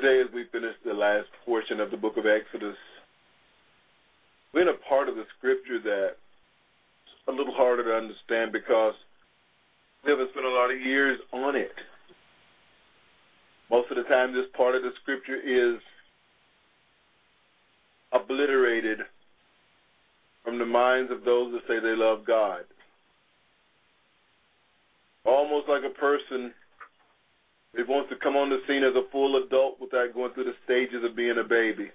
Today, as we finish the last portion of the book of Exodus, we're in a part of the scripture that's a little harder to understand because we haven't spent a lot of years on it. Most of the time, this part of the scripture is obliterated from the minds of those that say they love God. Almost like a person that wants to come on the scene as a full adult without going through the stages of being a baby.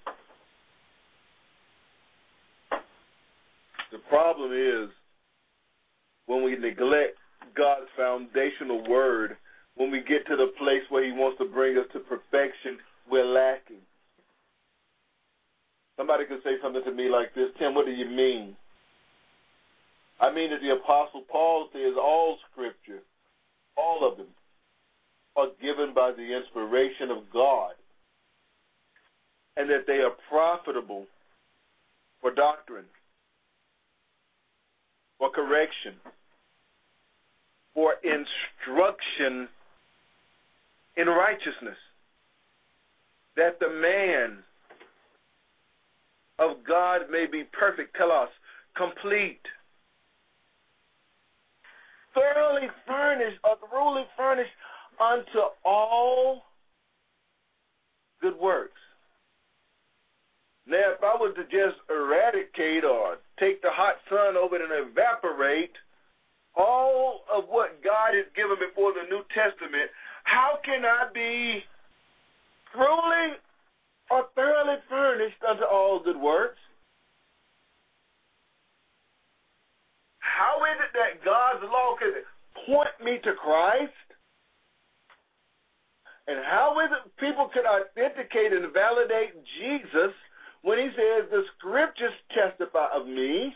The problem is when we neglect God's foundational word, when we get to the place where he wants to bring us to perfection, we're lacking. Somebody could say something to me like this, Tim, what do you mean? I mean that the Apostle Paul says all Scripture, all of them, are given by the inspiration of God, and that they are profitable for doctrine, for correction, for instruction in righteousness, that the man of God may be perfect, telos, complete, thoroughly furnished, or thoroughly furnished unto all good works. Now, if I was to just eradicate or take the hot sun over it and evaporate all of what God has given before the New Testament, how can I be truly or thoroughly furnished unto all good works? How is it that God's law can point me to Christ? And how is it people can authenticate and validate Jesus when he says the scriptures testify of me?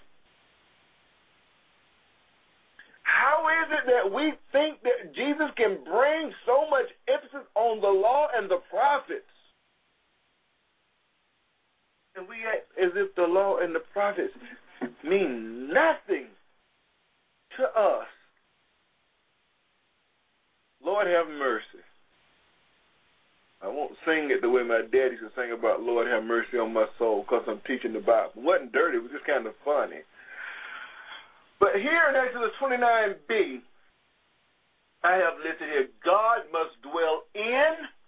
How is it that we think that Jesus can bring so much emphasis on the law and the prophets, and we act as if the law and the prophets mean nothing to us? Lord have mercy. I won't sing it the way my dad used to sing about Lord have mercy on my soul because I'm teaching the Bible. It wasn't dirty. It was just kind of funny. But here in Exodus 29b, I have listed here, God must dwell in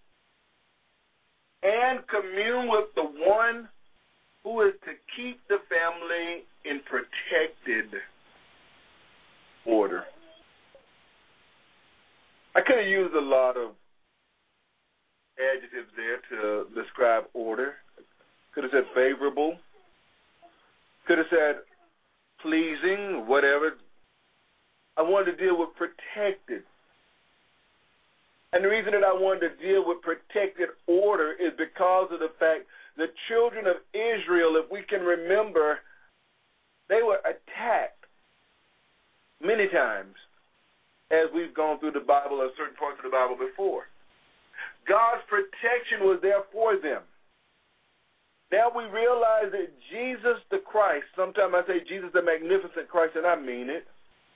and commune with the one who is to keep the family in protected order. I could have used a lot of adjectives there to describe order. Could have said favorable. Could have said pleasing, whatever. I wanted to deal with protected. And the reason that I wanted to deal with protected order is because of the fact the children of Israel, if we can remember, they were attacked many times as we've gone through the Bible or certain parts of the Bible before. God's protection was there for them. Now we realize that Jesus the Christ, sometimes I say Jesus the magnificent Christ, and I mean it.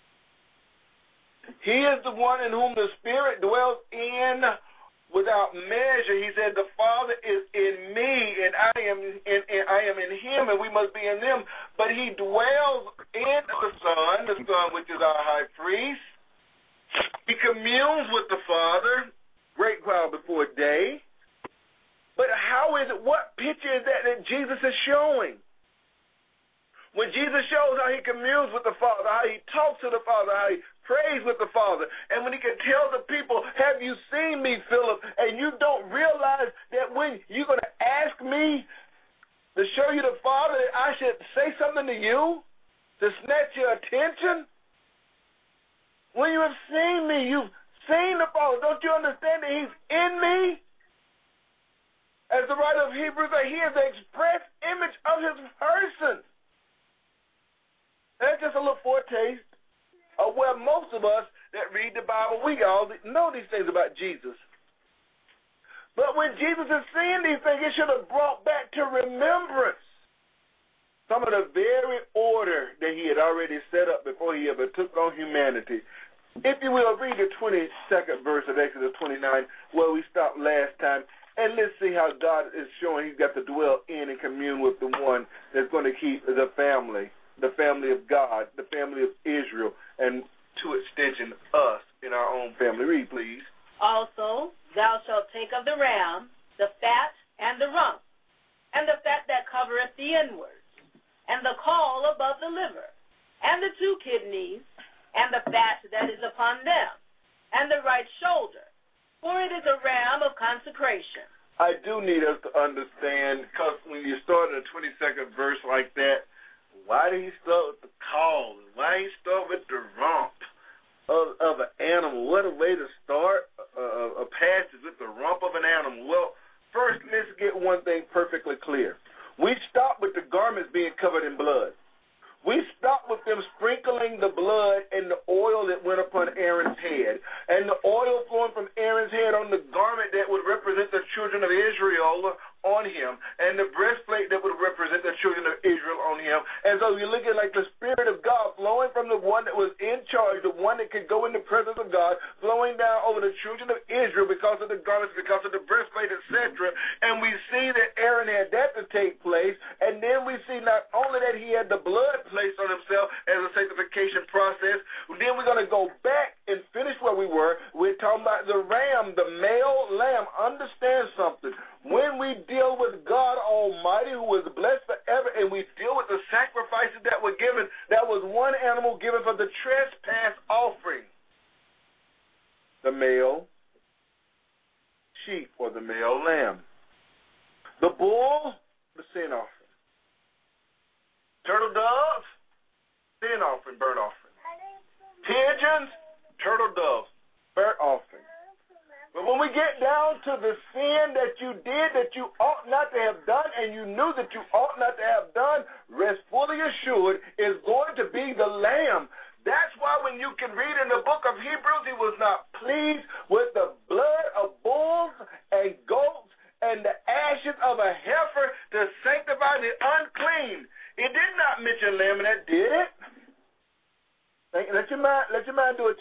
He is the one in whom the Spirit dwells in without measure. He said the Father is in me, and I am in him, and we must be in them. But he dwells in the Son which is our high priest. He communes with the Father great while before day. But how is it, what picture is that Jesus is showing? When Jesus shows how he communes with the Father, how he talks to the Father, how he prays with the Father, and when he can tell the people, have you seen me, Philip? And you don't realize that when you're going to ask me to show you the Father, that I should say something to you to snatch your attention? When you have seen me, you've seen the Father. Don't you understand that he's in me? As the writer of Hebrews says, he is the express image of his person. That's just a little foretaste of where most of us that read the Bible, we all know these things about Jesus. But when Jesus is seeing these things, it should have brought back to remembrance some of the very order that he had already set up before he ever took on humanity. If you will, read the 22nd verse of Exodus 29, where we stopped last time. And let's see how God is showing he's got to dwell in and commune with the one that's going to keep the family of God, the family of Israel, and to extension, us in our own family. Read, please. Also, thou shalt take of the ram the fat and the rump, and the fat that covereth the inwards, and the caul above the liver, and the 2 kidneys, and the fat that is upon them, and the right shoulder, for it is a ram of consecration. I do need us to understand, because when you start in a 22nd verse like that, why did he start with the caul? Why did he start with the rump of an animal? What a way to start a passage with the rump of an animal. Well, first, let's get one thing perfectly clear. We stop with the garments being covered in blood. We stop with them sprinkling the blood and the oil that went upon Aaron's head, and the oil flowing from Aaron's head on the garment that would represent the children of Israel on him, and the breastplate that would represent the children of Israel on him. And so you're looking like the Spirit of God flowing from the one that was in charge, the one that could go in the presence of God, flowing down over the children of Israel because of the garments, because of the breastplate, etc. And we see that Aaron had that to take place, and then we see not only that he had the blood placed on himself as a sanctification process, then we're going to go back and finish where we were. We're talking about the ram, the male lamb. Understand something. When we deal with God Almighty, who is blessed forever, and we deal with the sacrifices that were given, that was one animal given for the trespass offering. The male sheep or the male lamb. The bull, the sin offering. Turtle doves, sin offering, burnt offering. Pigeons, turtle doves, burnt offering. But when we get down to the sin that you did that you ought not to have done and you knew that you ought not to have done, rest fully assured is going to be the lamb. That's why when you can read in the book of Hebrews, he was not pleased with the blood of bulls and goats and the ashes of a heifer to sanctify the unclean. It did not mention lamb, and that did it. Let your mind do it.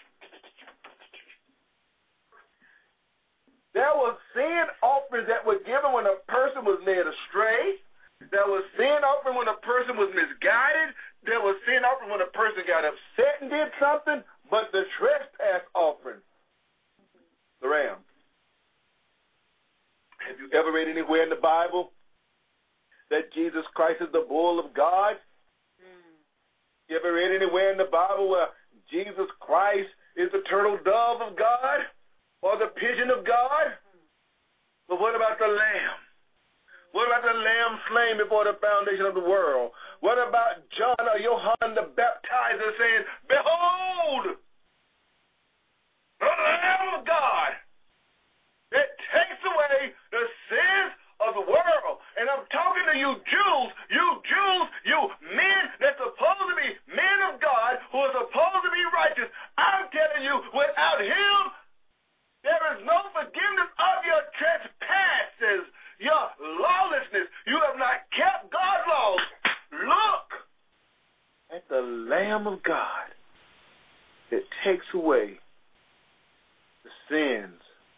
There was sin offerings that were given when a person was led astray. There was sin offering when a person was misguided. There was sin offering when a person got upset and did something. But the trespass offering, the ram. Have you ever read anywhere in the Bible that Jesus Christ is the bull of God? You ever read anywhere in the Bible where Jesus Christ is the turtle dove of God? Or the pigeon of God? But what about the lamb? What about the lamb slain before the foundation of the world? What about John or Johann the Baptizer saying, behold, the Lamb of God that takes away the sins of the world. And I'm talking to you Jews, you men that's supposed to be men of God, who are supposed to be righteous. I'm telling you, without him, there is no forgiveness of your trespasses, your lawlessness. You have not kept God's laws. Look at the Lamb of God that takes away the sins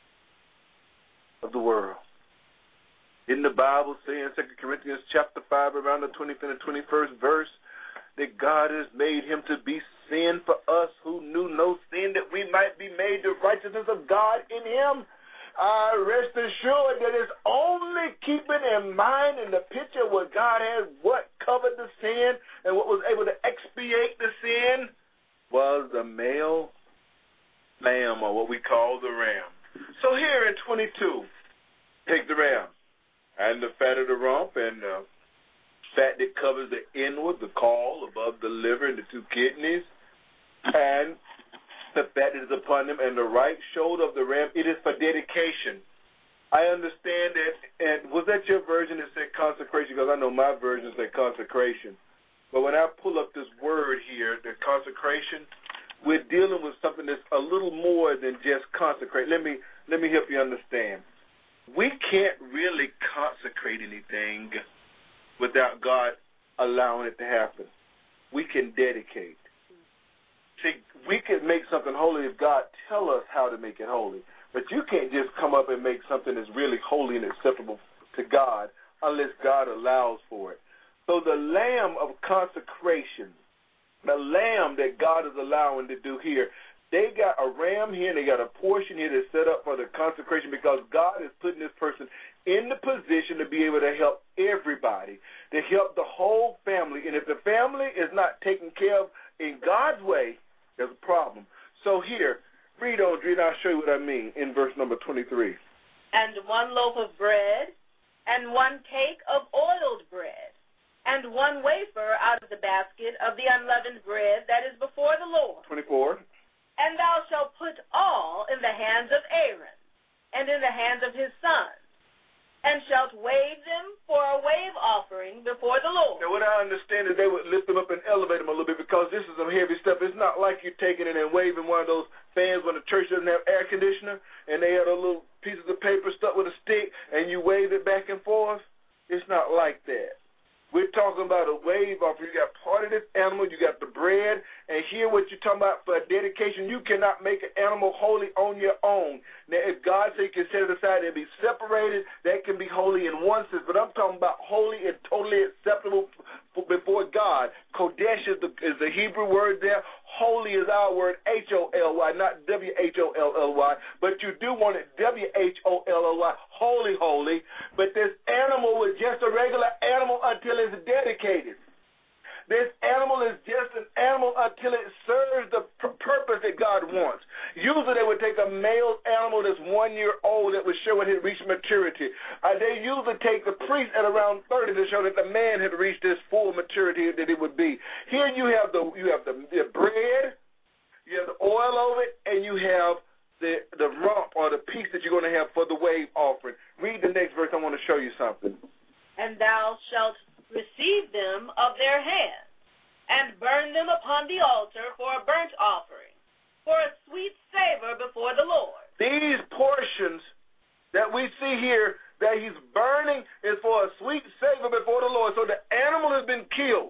of the world. Didn't the Bible say in 2 Corinthians chapter 5, around the 20th and the 21st verse, that God has made him to be sin for us who knew no sin, that we might be made the righteousness of God in him? I rest assured that it's only keeping in mind in the picture where God has what covered the sin and what was able to expiate the sin was the male lamb, or what we call the ram. So here in 22, take the ram and the fat of the rump and the fat that covers the inward, the caul above the liver and the 2 kidneys, and the fat that is upon them, and the right shoulder of the ram. It is for dedication. I understand that, and was that your version that said consecration? Because I know my version said consecration. But when I pull up this word here, the consecration, we're dealing with something that's a little more than just consecrate. Let me help you understand. We can't really consecrate anything without God allowing it to happen. We can dedicate. See, we can make something holy if God tell us how to make it holy. But you can't just come up and make something that's really holy and acceptable to God unless God allows for it. So the lamb of consecration, the lamb that God is allowing to do here, they got a ram here and they got a portion here that's set up for the consecration because God is putting this person in the position to be able to help everybody, to help the whole family. And if the family is not taken care of in God's way, there's a problem. So here, read on, Drew, and I'll show you what I mean in verse number 23. And 1 loaf of bread, and 1 cake of oiled bread, and 1 wafer out of the basket of the unleavened bread that is before the Lord. 24. And thou shalt put all in the hands of Aaron, and in the hands of his sons, and shalt wave them for a wave offering before the Lord. Now, what I understand is they would lift them up and elevate them a little bit because this is some heavy stuff. It's not like you're taking it and waving one of those fans when the church doesn't have air conditioner and they have a little pieces of paper stuck with a stick and you wave it back and forth. It's not like that. We're talking about a wave offering. You got part of this animal, you got the bread, and here what you're talking about for dedication, you cannot make an animal holy on your own. Now, if God says you can set it aside and be separated, that can be holy in one sense, but I'm talking about holy and totally acceptable before God. Kodesh is the Hebrew word there. Holy is our word, H-O-L-Y, not W-H-O-L-L-Y, but you do want it W-H-O-L-L-Y, holy, holy. But this animal was just a regular animal until it's dedicated. This animal is just an animal until it serves the purpose that God wants. Usually they would take a male animal that's 1 year old that would show it had reached maturity. They usually take the priest at around 30 to show that the man had reached this full maturity that it would be. Here you have the bread, you have the oil over it, and you have the rump or the piece that you're going to have for the wave offering. Read the next verse. I want to show you something. And thou shalt receive them of their hands, and burn them upon the altar for a burnt offering, for a sweet savor before the Lord. These portions that we see here that he's burning is for a sweet savor before the Lord. So the animal has been killed.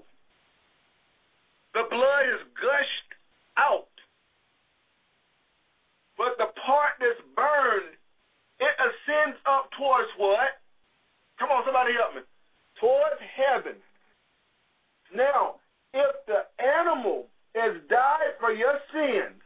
The blood is gushed out. But the part that's burned, it ascends up towards what? Come on, somebody help me. Towards heaven. Now, if the animal has died for your sins,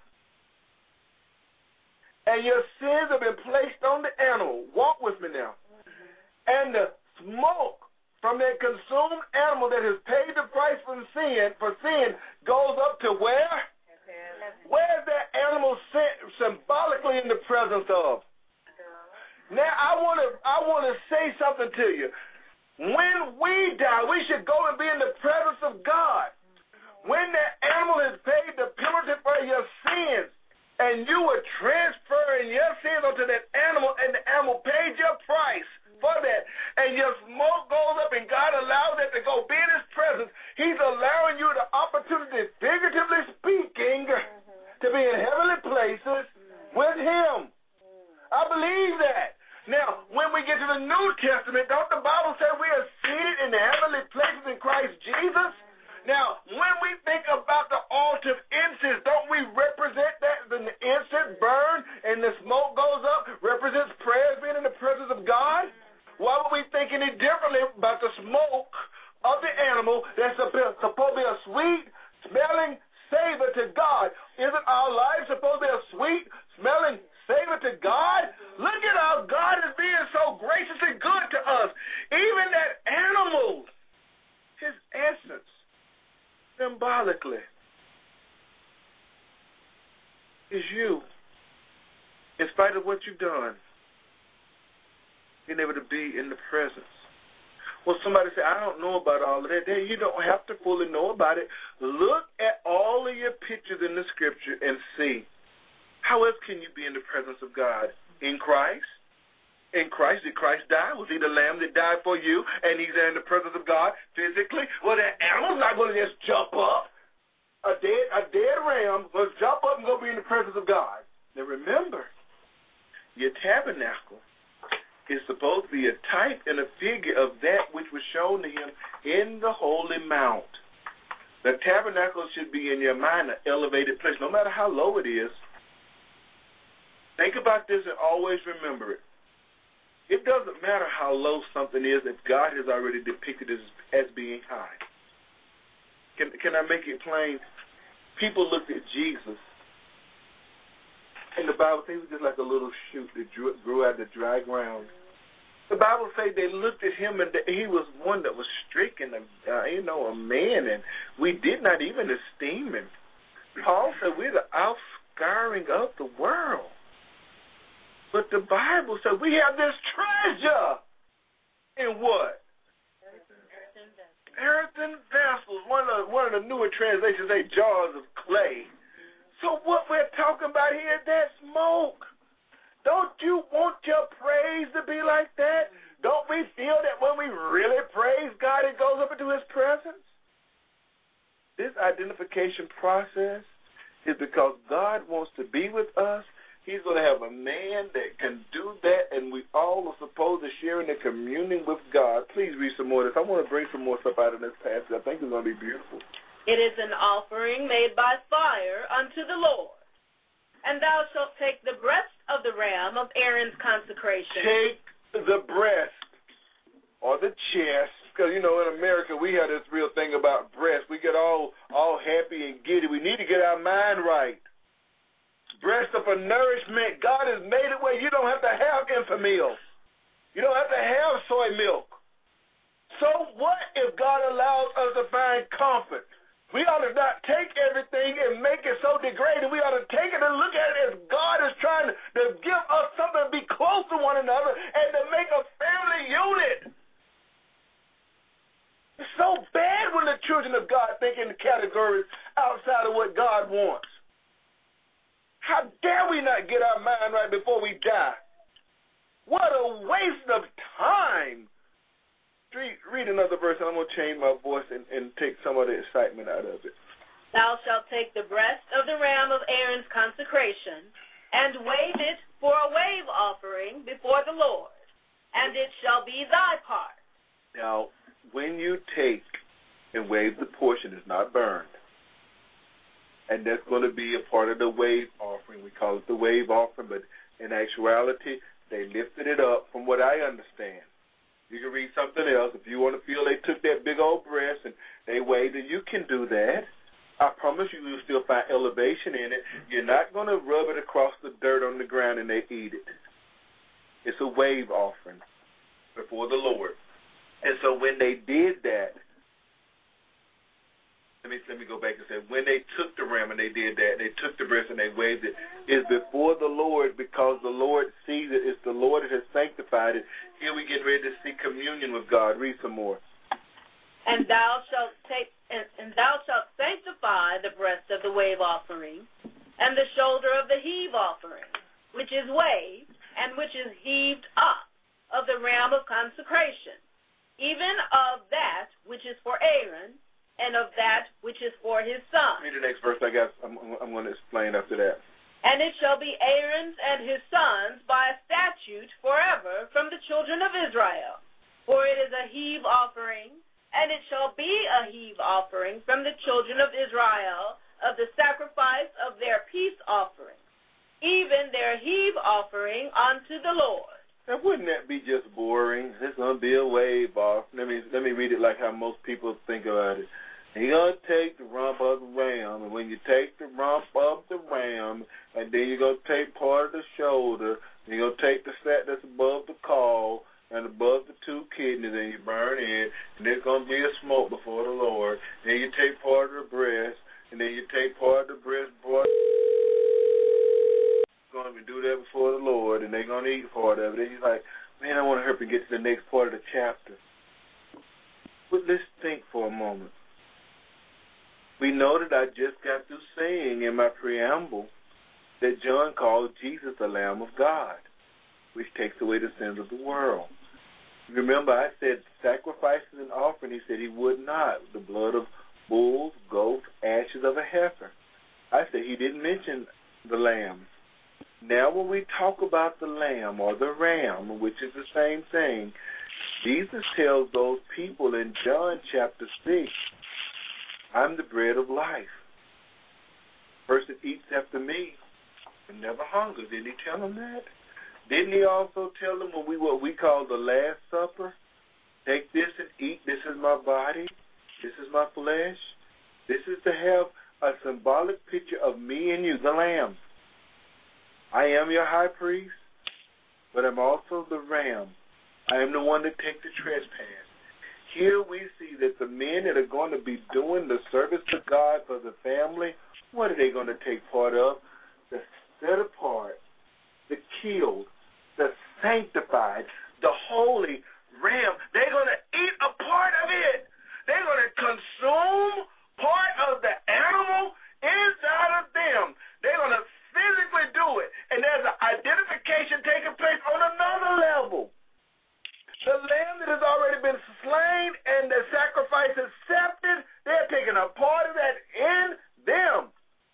and your sins have been placed on the animal, walk with me now, and the smoke from that consumed animal that has paid the price for sin goes up to where? Where is that animal symbolically in the presence of? Now, I want to say something to you. When we die, we should go and be in the presence of God. When that animal has paid the penalty for your sins, and you were transferring your sins onto that animal, and the animal paid your price for that, and your smoke goes up, and God allows that to go be in his presence, he's allowing you the opportunity, figuratively speaking, to be in heavenly places with him. I believe that. Now, when we get to the New Testament, don't the Bible say we are seated in the heavenly places in Christ Jesus? Now, when we think about the altar of incense, don't we represent that when the incense burns and the smoke goes up, represents prayers being in the presence of God? Why would we think any differently about the smoke of the animal that's supposed to be a sweet smelling savor to God? Isn't our life supposed to be a sweet smelling savor to God? Look at how God is being so graciously good to us. Even that animal, his essence, symbolically, is you. In spite of what you've done, being able to be in the presence. Well, somebody say, I don't know about all of that. You don't have to fully know about it. Look at all of your pictures in the scripture and see. How else can you be in the presence of God? In Christ? In Christ, did Christ die? Was he the lamb that died for you and he's in the presence of God physically? Well, that animal's not going to just jump up. A dead ram will jump up and go be in the presence of God. Now remember, your tabernacle is supposed to be a type and a figure of that which was shown to him in the Holy Mount. The tabernacle should be in your mind, an elevated place, no matter how low it is. Think about this and always remember it. It doesn't matter how low something is if God has already depicted it as being high. Can I make it plain? People looked at Jesus, and the Bible says he was just like a little shoot that grew out of the dry ground. The Bible says they looked at him, and he was one that was stricken, a man, and we did not even esteem him. Paul said we're the offscouring of the world. But the Bible said we have this treasure in what? Earthen vessels. One of the newer translations say jars of clay. So what we're talking about here is that smoke. Don't you want your praise to be like that? Don't we feel that when we really praise God, it goes up into his presence? This identification process is because God wants to be with us. He's going to have a man that can do that, and we all are supposed to share in the communion with God. Please read some more of this. I want to bring some more stuff out of this passage. I think it's going to be beautiful. It is an offering made by fire unto the Lord. And thou shalt take the breast of the ram of Aaron's consecration. Take the breast or the chest, because, in America we have this real thing about breast. We get all happy and giddy. We need to get our mind right. Breast of a nourishment. God has made it where you don't have to have infant. You don't have to have soy milk. So what if God allows us to find comfort? We ought to not take everything and make it so degraded. We ought to take it and look at it as God is trying to give us something to be close to one another and to make a family unit. It's so bad when the children of God think in categories outside of what God wants. How dare we not get our mind right before we die? What a waste of time. Read another verse, and I'm going to change my voice and take some of the excitement out of it. Thou shalt take the breast of the ram of Aaron's consecration, and wave it for a wave offering before the Lord, and it shall be thy part. Now, when you take and wave the portion, it's not burned. And that's going to be a part of the wave offering. We call it the wave offering, but in actuality, they lifted it up from what I understand. You can read something else. If you want to feel they took that big old breast and they waved it, you can do that. I promise you will still find elevation in it. You're not going to rub it across the dirt on the ground and they eat it. It's a wave offering before the Lord. And so when they did that, let me go back and say, when they took the ram and they did that, they took the breast and they waved it, it's before the Lord because the Lord sees it. It's the Lord that has sanctified it. Here we get ready to see communion with God. Read some more. And thou shalt sanctify the breast of the wave offering, and the shoulder of the heave offering, which is waved, and which is heaved up, of the ram of consecration, even of that which is for Aaron, and of that which is for his son. Read the next verse, I guess. I'm going to explain after that. And it shall be Aaron's and his sons by a statute forever from the children of Israel. For it is a heave offering, and it shall be a heave offering from the children of Israel of the sacrifice of their peace offering, even their heave offering unto the Lord. Now, wouldn't that be just boring? It's going to be a wave off. Let me read it like how most people think about it. You're going to take the rump of the ram, and when you take the rump of the ram, and then you're going to take part of the shoulder, and you're going to take the fat that's above the caul and above the two kidneys, and you burn it, and there's going to be a smoke before the Lord. Then you take part of the breast, and then you take part of the breast, going to do that before the Lord, and they're going to eat part of it. And he's like, man, I want to hurry and get to the next part of the chapter. But let's think for a moment. We know that I just got through saying in my preamble that John called Jesus the Lamb of God, which takes away the sins of the world. Remember, I said sacrifices and offering. He said he would not. The blood of bulls, goats, ashes of a heifer. I said he didn't mention the lamb. Now when we talk about the lamb or the ram, which is the same thing, Jesus tells those people in John chapter 6 I'm the bread of life. Person eats after me and never hunger. Didn't he tell them that? Didn't he also tell them what we call the Last Supper? Take this and eat. This is my body. This is my flesh. This is to have a symbolic picture of me and you, the Lamb. I am your high priest, but I'm also the ram. I am the one that takes the trespass. Here we see that the men that are going to be doing the service to God for the family, what are they going to take part of? The set apart, the killed, the sanctified, the holy ram. They're going to eat a part of it. They're going to consume part of the animal inside of them. They're going to physically do it. And there's an identification taking place on another level. The lamb that has already been slain and the sacrifice accepted, they're taking a part of that in them.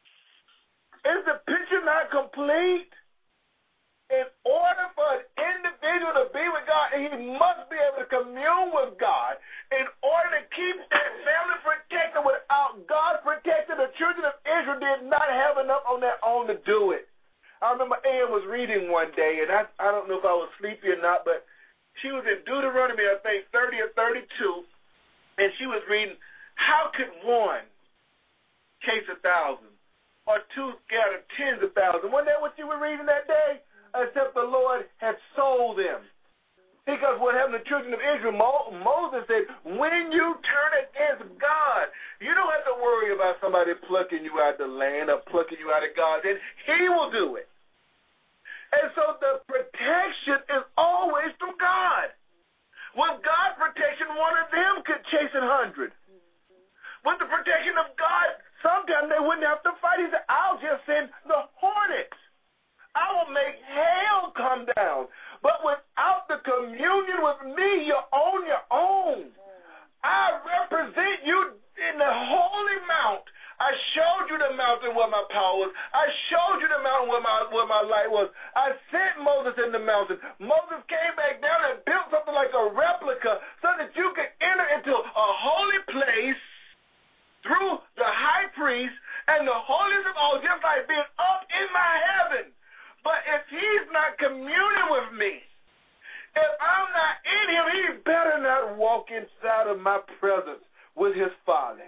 Is the picture not complete? In order for an individual to be with God, he must be able to commune with God. In order to keep that family protected, without God protecting, the children of Israel did not have enough on their own to do it. I remember Ann was reading one day, and I don't know if I was sleepy or not, but she was in Deuteronomy, I think, 30 or 32, and she was reading, how could one chase 1,000 or two scatter tens of thousands? Wasn't that what you were reading that day? Except the Lord had sold them. Because what happened to the children of Israel, Moses said, when you turn against God, you don't have to worry about somebody plucking you out of the land or plucking you out of God's hand. He will do it. And so the protection is always from God. With God's protection, one of them could chase 100. With the protection of God, sometimes they wouldn't have to fight. He said, I'll just send the hornets. I will make hail come down. But without the communion with me, you're on your own. I represent you in the holy mount. I showed you the mountain where my power was. I showed you the mountain where my light was. I sent Moses in the mountain. Moses came back down and built something like a replica so that you could enter into a holy place through the high priest and the holiest of all, just like being up in my heaven. But if he's not communing with me, if I'm not in him, he better not walk inside of my presence with his folly.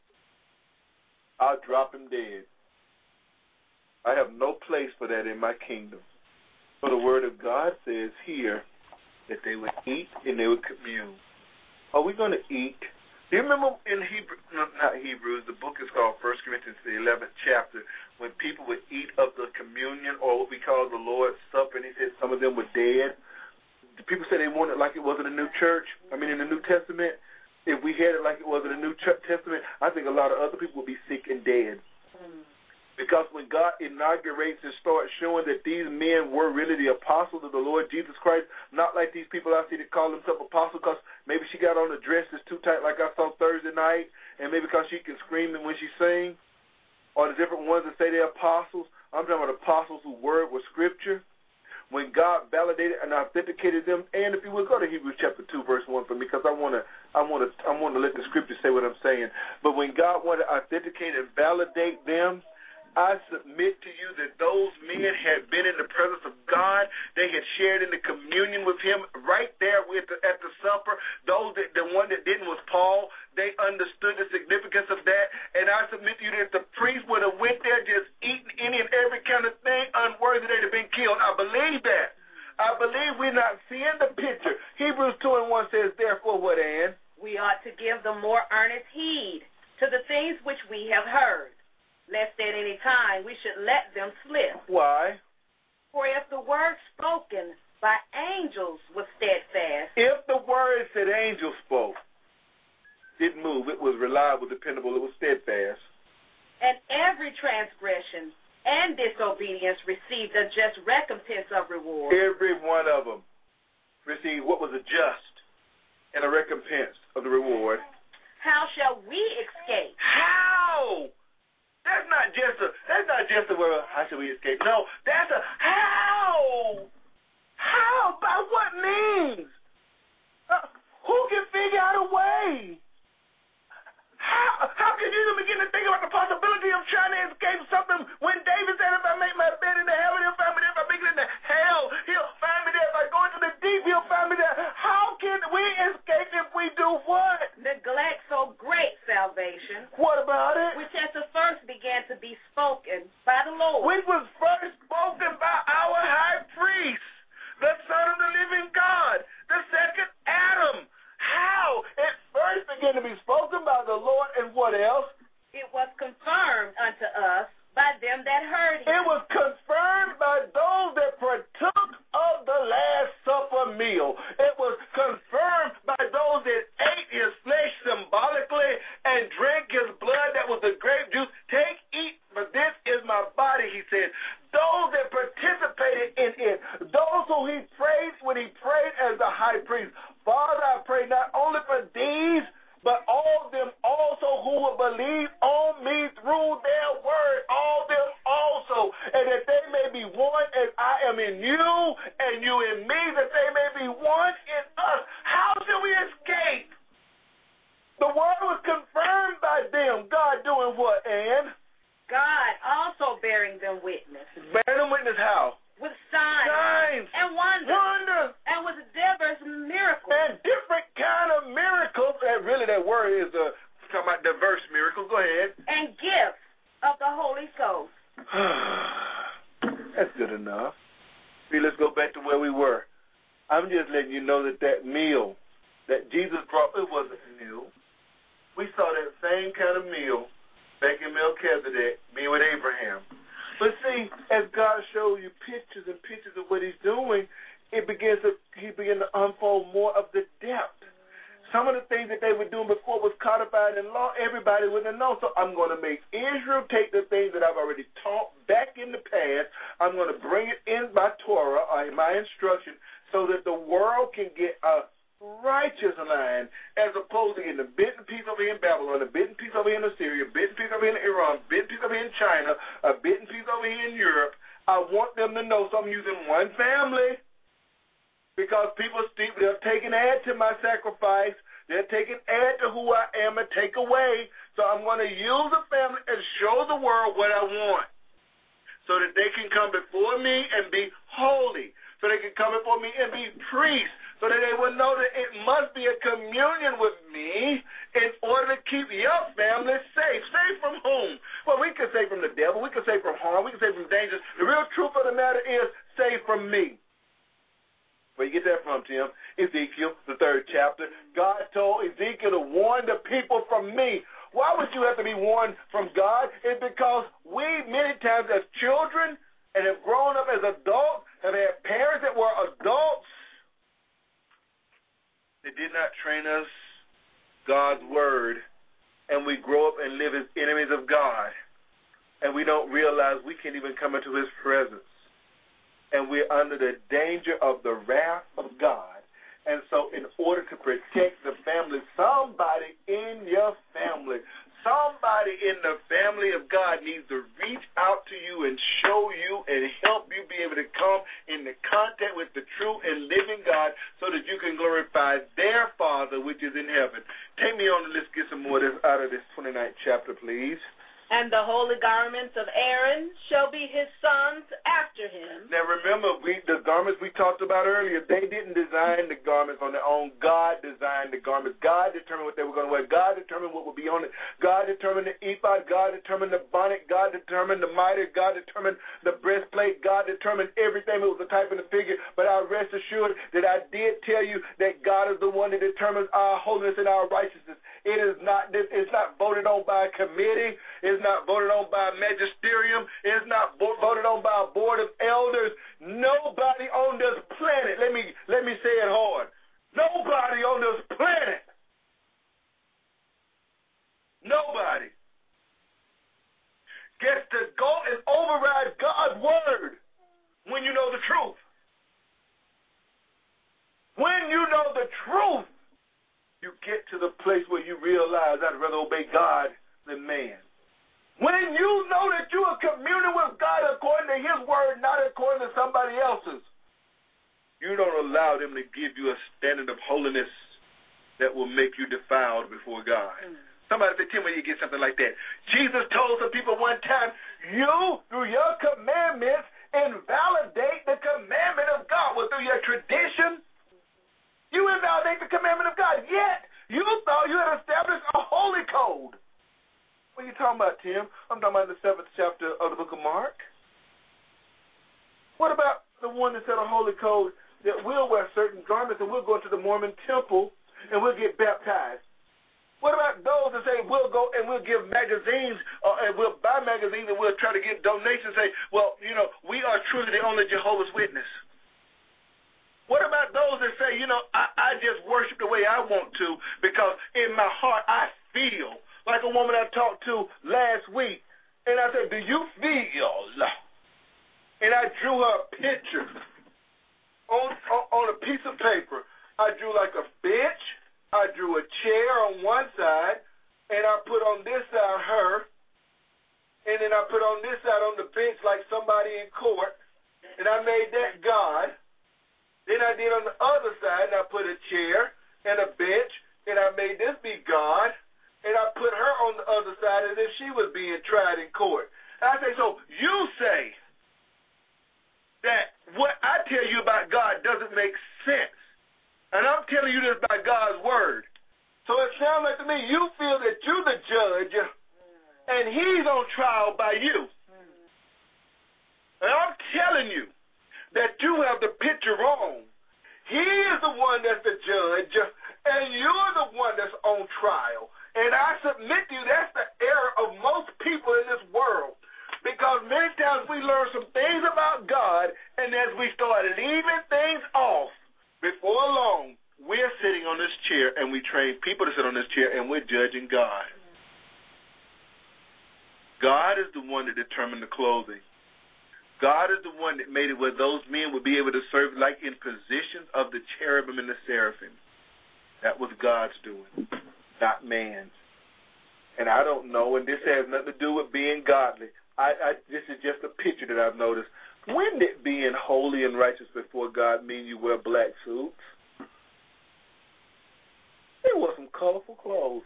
I'll drop him dead. I have no place for that in my kingdom. So the word of God says here that they would eat and they would commune. Are we going to eat? Do you remember in Hebrews, the book is called 1 Corinthians, the 11th chapter, when people would eat of the communion or what we call the Lord's Supper, and he said some of them were dead. The people said they wanted it like it was in the New Church. I mean, in the New Testament, if we had it like it was in the New Testament, I think a lot of other people would be sick and dead. Because when God inaugurates and starts showing that these men were really the apostles of the Lord Jesus Christ, not like these people I see that call themselves apostles because maybe she got on a dress that's too tight like I saw Thursday night, and maybe because she can scream when she sings, or the different ones that say they're apostles. I'm talking about apostles who word with Scripture. When God validated and authenticated them, and if you will go to Hebrews chapter 2, verse 1 for me, because I want to let the Scripture say what I'm saying. But when God wanted to authenticate and validate them, I submit to you that those men had been in the presence of God. They had shared in the communion with him right there at the supper. The one that didn't was Paul. They understood the significance of that. And I submit to you that if the priest would have went there just eating any and every kind of thing unworthy, they'd have been killed. I believe that. I believe we're not seeing the picture. Hebrews 2:1 says, therefore, what, Ann? We ought to give the more earnest heed to the things which we have heard, lest at any time we should let them slip. Why? For if the word spoken by angels was steadfast. If the word that angels spoke didn't move, it was reliable, dependable, it was steadfast. And every transgression and disobedience received a just recompense of reward. Every one of them received what was a just and a recompense of the reward. How shall we escape? How? That's not just a word, how shall we escape? No, that's a how. How? By what means? Who can figure out a way? How can you what else? It was confirmed unto us by them that heard him. It was confirmed by those that partook of the Last Supper meal. It was confirmed by those that ate his flesh symbolically and drank his blood that was the grape juice. Take, eat, for this is my body, he said. Those that participated in it, those who he prayed when he prayed as the high priest. Father, I pray not only for these, but all of them also who will believe on me through their word, all them also, and that they may be one as I am in you and you in me, that they may be one in us. How do we escape? The word was confirmed by them. God doing what, Ann? God also bearing them witness. Bearing them witness how? With signs and wonders. And with diverse miracles. And different kind of miracles. And really that word is talking about diverse miracles. Go ahead. And gifts of the Holy Ghost. That's good enough. See, let's go back to where we were. I'm just letting you know that meal that Jesus brought, it wasn't new. We saw that same kind of meal back in Melchizedek, being with Abraham. But see, as God showed you pictures and pictures of what he's doing, he began to unfold more of the depth. Some of the things that they were doing before was codified in law. Everybody wouldn't have known. So I'm going to make Israel take the things that I've already taught back in the past. I'm going to bring it in by Torah, or in my instruction, so that the world can get a righteous line, as opposed to getting a bit and piece over here in Babylon, a bit and piece over here in Assyria, a bit and piece over here in Iran, a bit and piece over here in China, a bit and piece over here in Europe. I want them to know, so I'm using one family, because people they're taking add to my sacrifice, they're taking add to who I am and take away. So I'm going to use a family and show the world what I want, so that they can come before me and be holy, so they can come before me and be priests, so that they will know that it must be a communion with me in order to keep your family safe. Safe from whom? Well, we can say from the devil. We can say from harm. We can say from danger. The real truth of the matter is safe from me. Where you get that from, Tim? Ezekiel, the 3rd chapter. God told Ezekiel to warn the people from me. Why would you have to be warned from God? It's because we many times as children and have grown up as adults, have had parents that were adults, they did not train us God's word, and we grow up and live as enemies of God, and we don't realize we can't even come into his presence, and we're under the danger of the wrath of God. And so in order to protect the family, somebody in your family, somebody in the family of God needs to reach out to you and show you and help you be able to come into contact with the true and living God, so that you can glorify their Father which is in heaven. Take me on and let's get some more out of this 29th chapter, please. And the holy garments of Aaron shall be his sons after him. Now remember, the garments we talked about earlier, they didn't design the garments on their own. God designed the garments. God determined what they were going to wear. God determined what would be on it. God determined the ephod. God determined the bonnet. God determined the mitre. God determined the breastplate. God determined everything. It was a type and a figure. But I rest assured that I did tell you that God is the one that determines our holiness and our righteousness. It's not voted on by a committee. It's not voted on by a magisterium. It's not voted on by a board of elders. Nobody on this planet, let me say it hard, nobody on this planet, nobody gets to go and override God's word when you know the truth. When you know the truth, you get to the place where you realize I'd rather obey God than man. When you know that you are communing with God according to his word, not according to somebody else's, you don't allow them to give you a standard of holiness that will make you defiled before God. Somebody say, Tim, when you get something like that. Jesus told some people one time, you, through your commandments, invalidate the commandment of God. Well, through your tradition, you invalidate the commandment of God. Yet, you thought you had established a holy code. What are you talking about, Tim? I'm talking about the 7th chapter of the book of Mark. What about the one that said a holy code that we'll wear certain garments and we'll go to the Mormon temple and we'll get baptized? What about those that say we'll go and we'll give magazines and we'll buy magazines and we'll try to get donations and say, well, you know, we are truly the only Jehovah's Witness? What about those that say, you know, I just worship the way I want to because in my heart I feel like a woman I talked to last week. And I said, do you feel? And I drew her a picture on a piece of paper. I drew like a bench. I drew a chair on one side, and I put on this side her, and then I put on this side on the bench like somebody in court, and I made that God. Then I did on the other side, and I put a chair and a bench, and I made this be God, and I put her on the other side as if she was being tried in court. And I say, so you say that what I tell you about God doesn't make sense. And I'm telling you this by God's word. So it sounds like to me you feel that you're the judge and he's on trial by you. And I'm telling you that you have the picture wrong. He is the one that's the judge and you're the one that's on trial. And I submit to you that's the error of most people in this world. Because many times we learn some things about God, and as we start leaving things off, before long, we're sitting on this chair, and we train people to sit on this chair, and we're judging God. God is the one that determined the clothing. God is the one that made it where those men would be able to serve like in positions of the cherubim and the seraphim. That was God's doing, not man's. And I don't know, and this has nothing to do with being godly. This is just a picture that I've noticed. When did being holy and righteous before God mean you wear black suits? They wore some colorful clothes.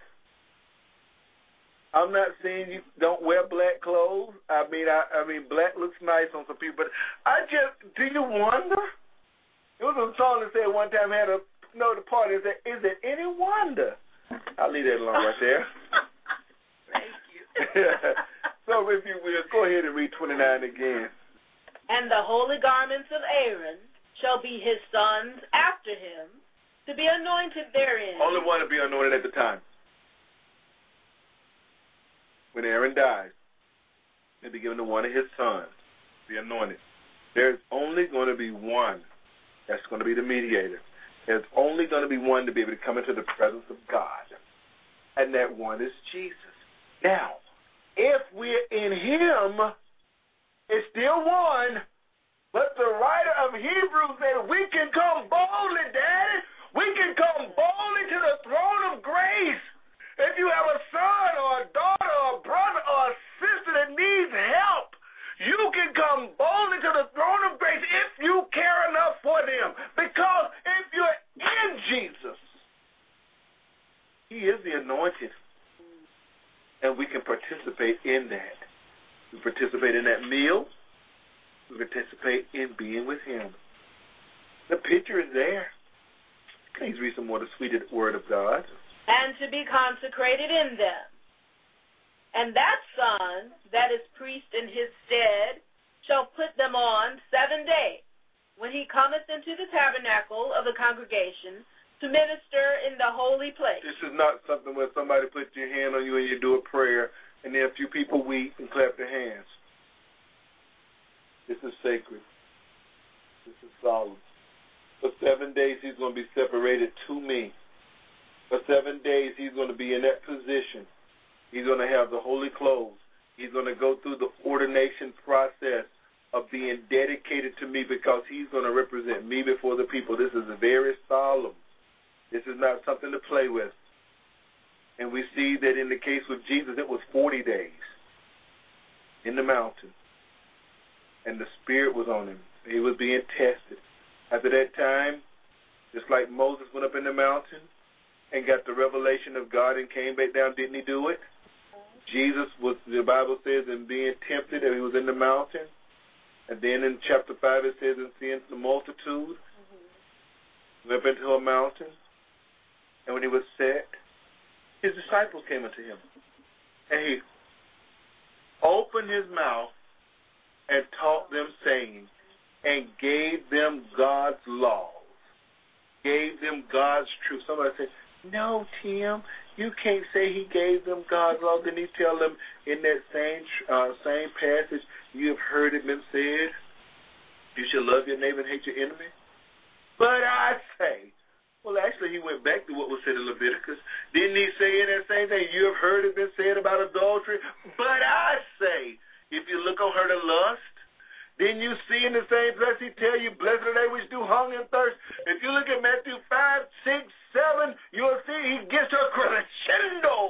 I'm not saying you don't wear black clothes. I mean, black looks nice on some people, but do you wonder? There was a song that said one time had the party and said, is it any wonder? I'll leave that alone right there. Thank you. So if you will, go ahead and read 29 again. And the holy garments of Aaron shall be his sons after him, to be anointed therein. Only one to be anointed at the time. When Aaron dies, he'll be given to one of his sons to be anointed. There's only going to be one that's going to be the mediator. There's only going to be one to be able to come into the presence of God, and that one is Jesus. Now, if we're in him, it's still one, but the writer of Hebrews said we can come boldly, Daddy. We can come boldly to the throne of grace. If you have a son or a daughter or a brother or a sister that needs help, you can come boldly to the throne of grace if you care enough for them. Because if you're in Jesus, he is the anointed. And we can participate in that. We participate in that meal. We participate in being with him. The picture is there. Please read some more of the sweet word of God. And to be consecrated in them. And that son that is priest in his stead shall put them on 7 days, when he cometh into the tabernacle of the congregation to minister in the holy place. This is not something where somebody puts your hand on you and you do a prayer and then a few people weep and clap their hands. This is sacred. This is solemn. For 7 days he's going to be separated to me. For 7 days he's going to be in that position. He's going to have the holy clothes. He's going to go through the ordination process of being dedicated to me because he's going to represent me before the people. This is very solemn. This is not something to play with. And we see that in the case with Jesus, it was 40 days in the mountain. And the Spirit was on him. He was being tested. After that time, just like Moses went up in the mountain and got the revelation of God and came back down, didn't he do it? Jesus was, the Bible says, in being tempted, that he was in the mountain. And then in chapter 5 it says, in seeing the multitude, went up into a mountain. And when he was set, his disciples came unto him. And he opened his mouth and taught them, saying, and gave them God's laws, gave them God's truth. Somebody said, no, Tim, You can't say he gave them God's law. Didn't he tell them in that same passage, you have heard it been said, you shall love your neighbor and hate your enemy? But I say, well, actually, he went back to what was said in Leviticus. Didn't he say in that same thing, you have heard it been said about adultery? But I say, if you look on her to lust, didn't you see in the same place he tell you, blessed are they which do hunger and thirst? If you look at Matthew 5, 6, 7, you'll see he gets to a crescendo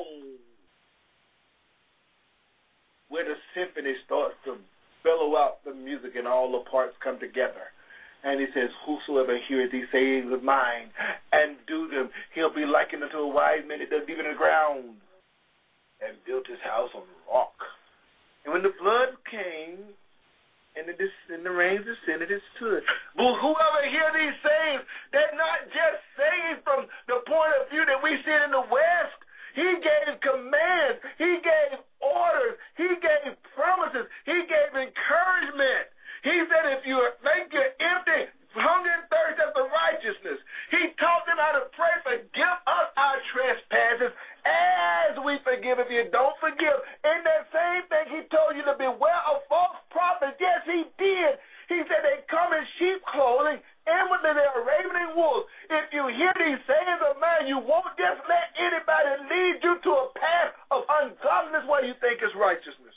where the symphony starts to bellow out the music and all the parts come together. And he says, whosoever heareth these sayings of mine and do them, he'll be likened unto a wise man that dug deep in the ground and built his house on rock. And when the flood came, and the rains descended, it stood. But whoever hear these sayings, they're not just saying from the point of view that we see it in the West. He gave commands. He gave orders. He gave promises. He gave encouragement. He said, if you think you're empty, hunger and thirst after righteousness. He taught them how to pray, forgive us our trespasses as we forgive if you don't forgive. In that same thing, he told you to beware of false prophets. Yes, he did. He said they come in sheep clothing, inwardly they are ravening wolves. If you hear these sayings of mine, you won't just let anybody lead you to a path of ungodliness where you think is righteousness.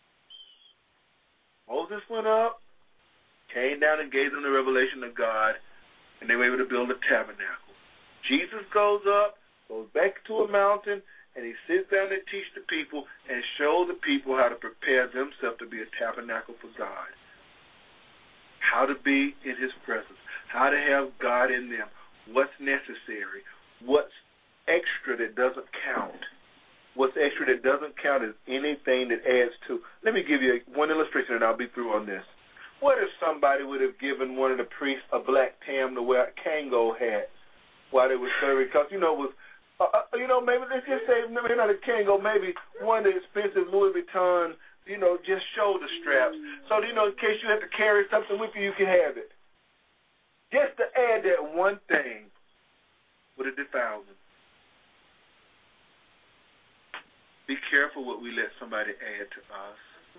Moses went up, came down and gave them the revelation of God, and they were able to build a tabernacle. Jesus goes up, goes back to a mountain, and he sits down and teaches the people and shows the people how to prepare themselves to be a tabernacle for God, how to be in his presence, how to have God in them, what's necessary, what's extra that doesn't count. What's extra that doesn't count is anything that adds to. Let me give you one illustration, and I'll be through on this. What if somebody would have given one of the priests a black tam to wear a Kango hat while they were serving? Because, maybe let's just say, maybe not a Kango, maybe one of the expensive Louis Vuitton, just shoulder straps. So, in case you have to carry something with you, you can have it. Just to add that one thing would have defiled them. Be careful what we let somebody add to us.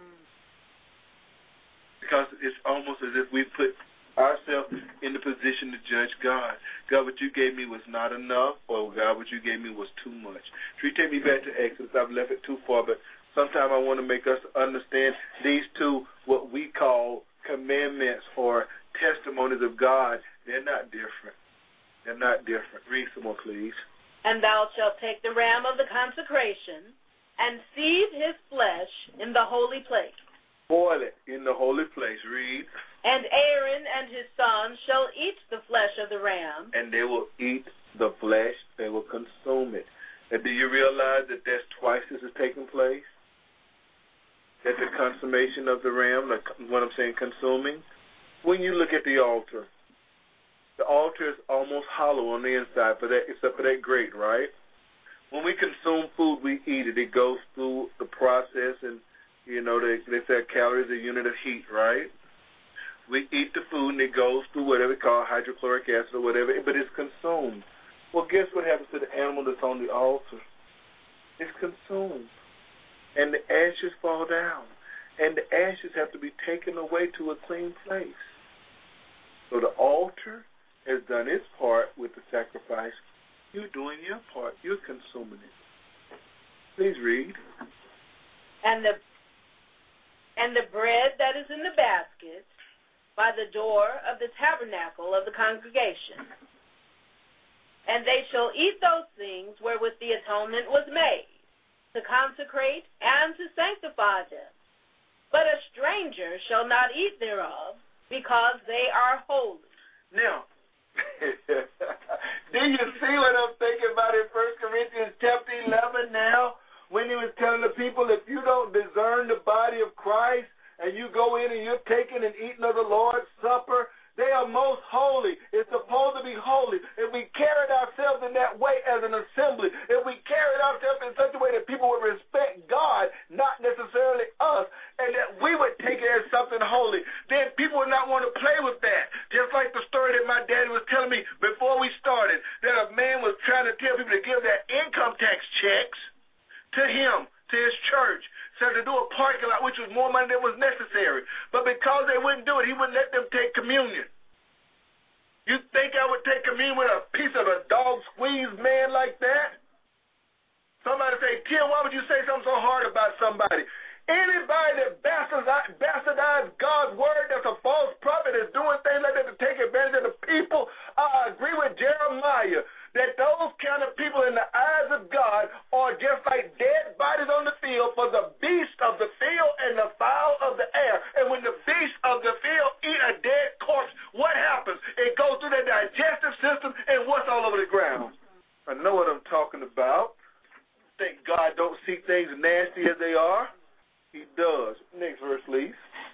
Because it's almost as if we put ourselves in the position to judge God. God, what you gave me was not enough, or God, what you gave me was too much. So you take me back to Exodus. I've left it too far, but sometimes I want to make us understand these two, what we call commandments or testimonies of God. They're not different. They're not different. Read some more, please. And thou shalt take the ram of the consecration and seethe his flesh in the holy place. Boil it in the holy place. Read. And Aaron and his sons shall eat the flesh of the ram. And they will eat the flesh. They will consume it. And do you realize that that's twice this is taking place? That the consummation of the ram, like what I'm saying, consuming. When you look at the altar is almost hollow on the inside, except for that grate, right? When we consume food, we eat it. It goes through the process, and they say calories are a unit of heat, right? We eat the food, and it goes through whatever we call hydrochloric acid or whatever, but it's consumed. Well, guess what happens to the animal that's on the altar? It's consumed, and the ashes fall down, and the ashes have to be taken away to a clean place. So the altar has done its part with the sacrifice. You're doing your part. You're consuming it. Please read. And the bread that is in the basket by the door of the tabernacle of the congregation. And they shall eat those things wherewith the atonement was made, to consecrate and to sanctify them. But a stranger shall not eat thereof, because they are holy. Now, do you see what I'm thinking about in 1 Corinthians chapter 11 now? When he was telling the people, if you don't discern the body of Christ, and you go in and you're taking and eating of the Lord's Supper, they are most holy. It's supposed to be holy. If we carried ourselves in that way as an assembly, if we carried ourselves in such a way that people would respect God, not necessarily us, and that we would take it as something holy, then people would not want to play with that. Just like the story that my daddy was telling me before we started, that a man was trying to tell people to give their income tax check was more money than was necessary. But because they wouldn't do it, he wouldn't let them take communion. You think I would take communion with a piece of a dog squeeze man like that? Somebody say, Tim, why would you say something so hard about somebody? Anybody that bastardizes God's word, that's a false prophet, is doing things like that to take advantage of the people. I agree with Jeremiah that those kind of people in the eyes of God are just like dead bodies on the field for the beast of the field and the fowl of the air. And when the beast of the field eat a dead corpse, what happens? It goes through the digestive system and what's all over the ground? I know what I'm talking about. Think God don't see things nasty as they are? He does. Next verse, please.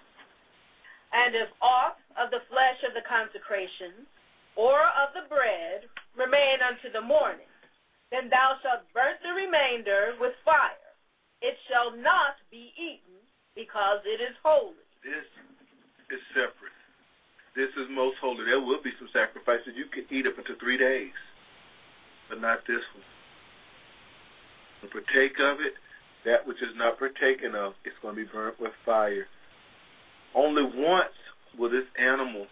And if aught of the flesh of the consecration or of the bread remain unto the morning, then thou shalt burn the remainder with fire. It shall not be eaten, because it is holy. This is separate. This is most holy. There will be some sacrifices. You can eat up until 3 days, but not this one. To partake of it, that which is not partaken of, is going to be burnt with fire. Only once will this animal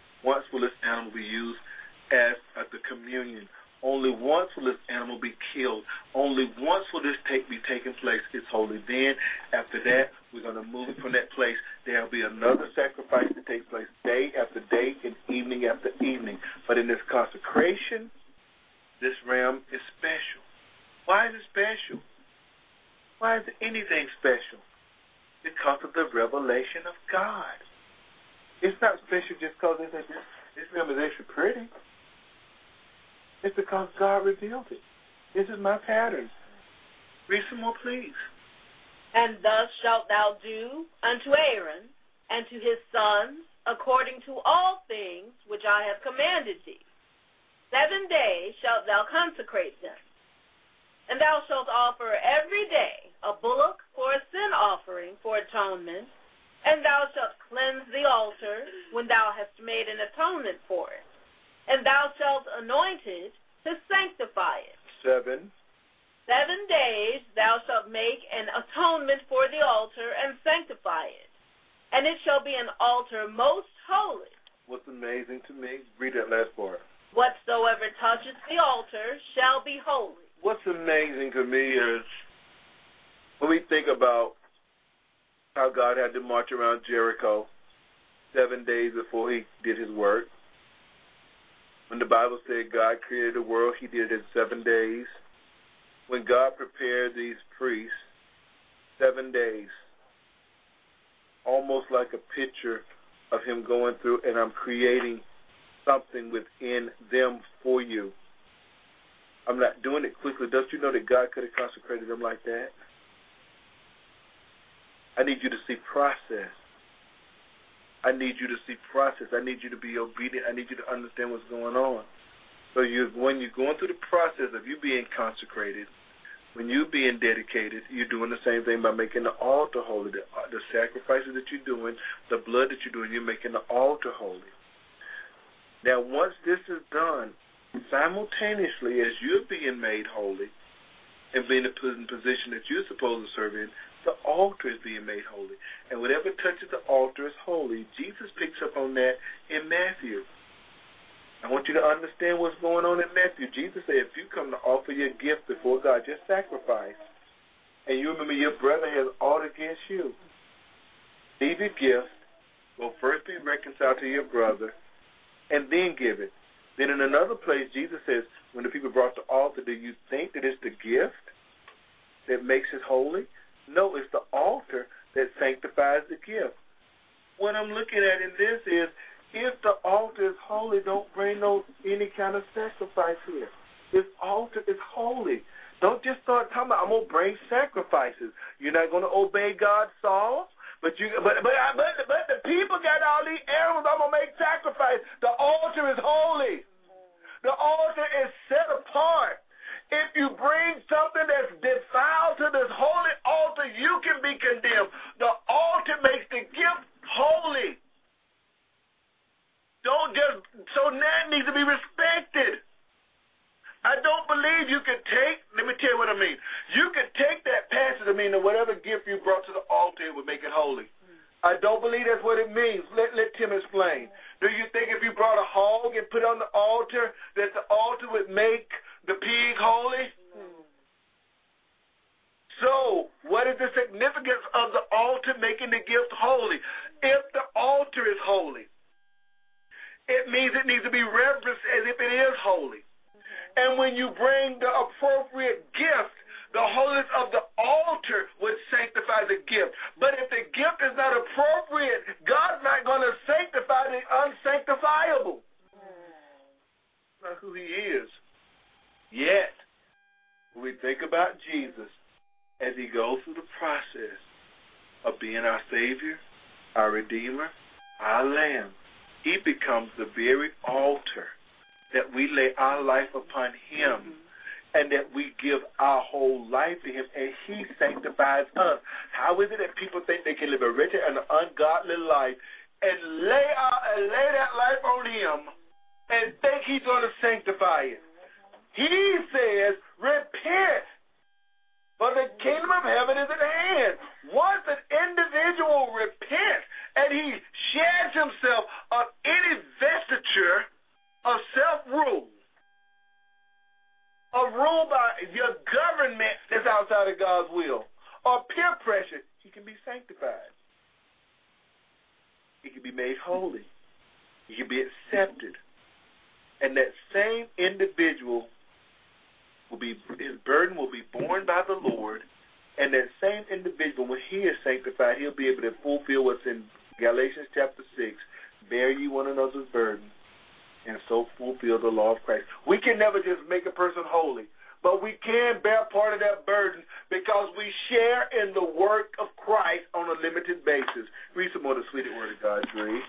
be used as the communion. Only once will this animal be killed. Only once will this be taking place. It's holy. Then, after that, we're going to move from that place. There will be another sacrifice that takes place day after day and evening after evening. But in this consecration, this ram is special. Why is it special? Why is anything special? Because of the revelation of God. It's not special just because they say this ram is extra pretty. It's because God revealed it. This is my pattern. Read some more, please. And thus shalt thou do unto Aaron and to his sons according to all things which I have commanded thee. 7 days shalt thou consecrate them. And thou shalt offer every day a bullock for a sin offering for atonement, and thou shalt cleanse the altar when thou hast made an atonement for it. And thou shalt anoint it to sanctify it. 7 days thou shalt make an atonement for the altar and sanctify it. And it shall be an altar most holy. What's amazing to me, read that last part. Whatsoever touches the altar shall be holy. What's amazing to me is when we think about how God had to march around Jericho 7 days before he did his work. When the Bible said God created the world, he did it in 7 days. When God prepared these priests, 7 days, almost like a picture of him going through, and I'm creating something within them for you. I'm not doing it quickly. Don't you know that God could have consecrated them like that? I need you to see process. I need you to see process. I need you to be obedient. I need you to understand what's going on. So when you're going through the process of you being consecrated, when you're being dedicated, you're doing the same thing by making the altar holy. The sacrifices that you're doing, the blood that you're doing, you're making the altar holy. Now, once this is done, simultaneously as you're being made holy and being put in the position that you're supposed to serve in, the altar is being made holy. And whatever touches the altar is holy. Jesus picks up on that in Matthew. I want you to understand what's going on in Matthew. Jesus said, if you come to offer your gift before God, just sacrifice, and you remember your brother has aught against you, leave your gift, go first be reconciled to your brother, and then give it. Then in another place, Jesus says, when the people brought the altar, do you think that it's the gift that makes it holy? No, it's the altar that sanctifies the gift. What I'm looking at in this is, if the altar is holy, don't bring any kind of sacrifice here. This altar is holy. Don't just start talking about, I'm going to bring sacrifices. You're not going to obey God's law? But the people got all these animals. I'm going to make sacrifice. The altar is holy. The altar is set apart. If you bring something that's defiled to this holy altar, you can be condemned. The altar makes the gift holy. So that needs to be respected. I don't believe you can take, let me tell you what I mean. You can take that passage, I mean, that whatever gift you brought to the altar, it would make it holy. I don't believe that's what it means. Let Tim explain. Do you think if you brought a hog and put it on the altar, that the altar would make the pig holy? So, what is the significance of the altar making the gift holy? If the altar is holy, it means it needs to be reverenced as if it is holy. And when you bring the appropriate gift, the holiness of the altar would sanctify the gift. But if the gift is not appropriate, God's not going to sanctify the unsanctifiable. Not who he is. Yet, when we think about Jesus, as he goes through the process of being our Savior, our Redeemer, our Lamb, he becomes the very altar that we lay our life upon him, and that we give our whole life to him, and he sanctifies us. How is it that people think they can live a wretched and ungodly life and lay that life on him and think he's going to sanctify it? He says, repent, for the kingdom of heaven is at hand. Once an individual repents and he sheds himself of any vestiture of self-rule, of rule by your government that's outside of God's will, or peer pressure, he can be sanctified. He can be made holy. He can be accepted. And that same individual his burden will be borne by the Lord, and that same individual, when he is sanctified, he'll be able to fulfill what's in Galatians chapter 6, bear ye one another's burden, and so fulfill the law of Christ. We can never just make a person holy, but we can bear part of that burden because we share in the work of Christ on a limited basis. Read some more of the sweet word of God, Grace.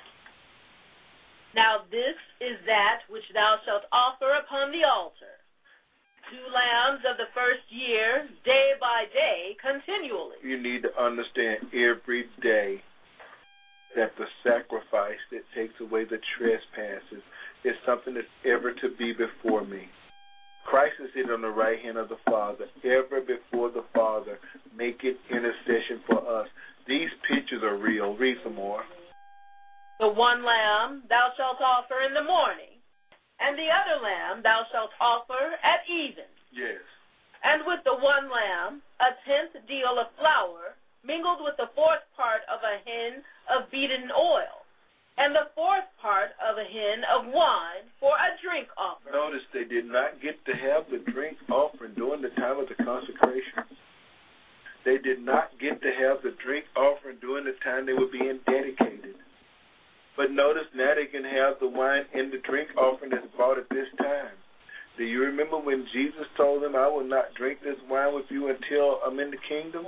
Now this is that which thou shalt offer upon the altar, 2 lambs of the first year, day by day, continually. You need to understand every day that the sacrifice that takes away the trespasses is something that's ever to be before me. Christ is sitting on the right hand of the Father, ever before the Father, making intercession for us. These pictures are real. Read some more. The 1 lamb thou shalt offer in the morning, and the other lamb thou shalt offer at even. Yes. And with the 1 lamb, a 10th deal of flour, mingled with the 4th part of a hin of beaten oil, and the 4th part of a hin of wine for a drink offering. Notice they did not get to have the drink offering during the time of the consecration. They did not get to have the drink offering during the time they were being dedicated. But notice now they can have the wine and the drink offering that's brought at this time. Do you remember when Jesus told them, I will not drink this wine with you until I'm in the kingdom?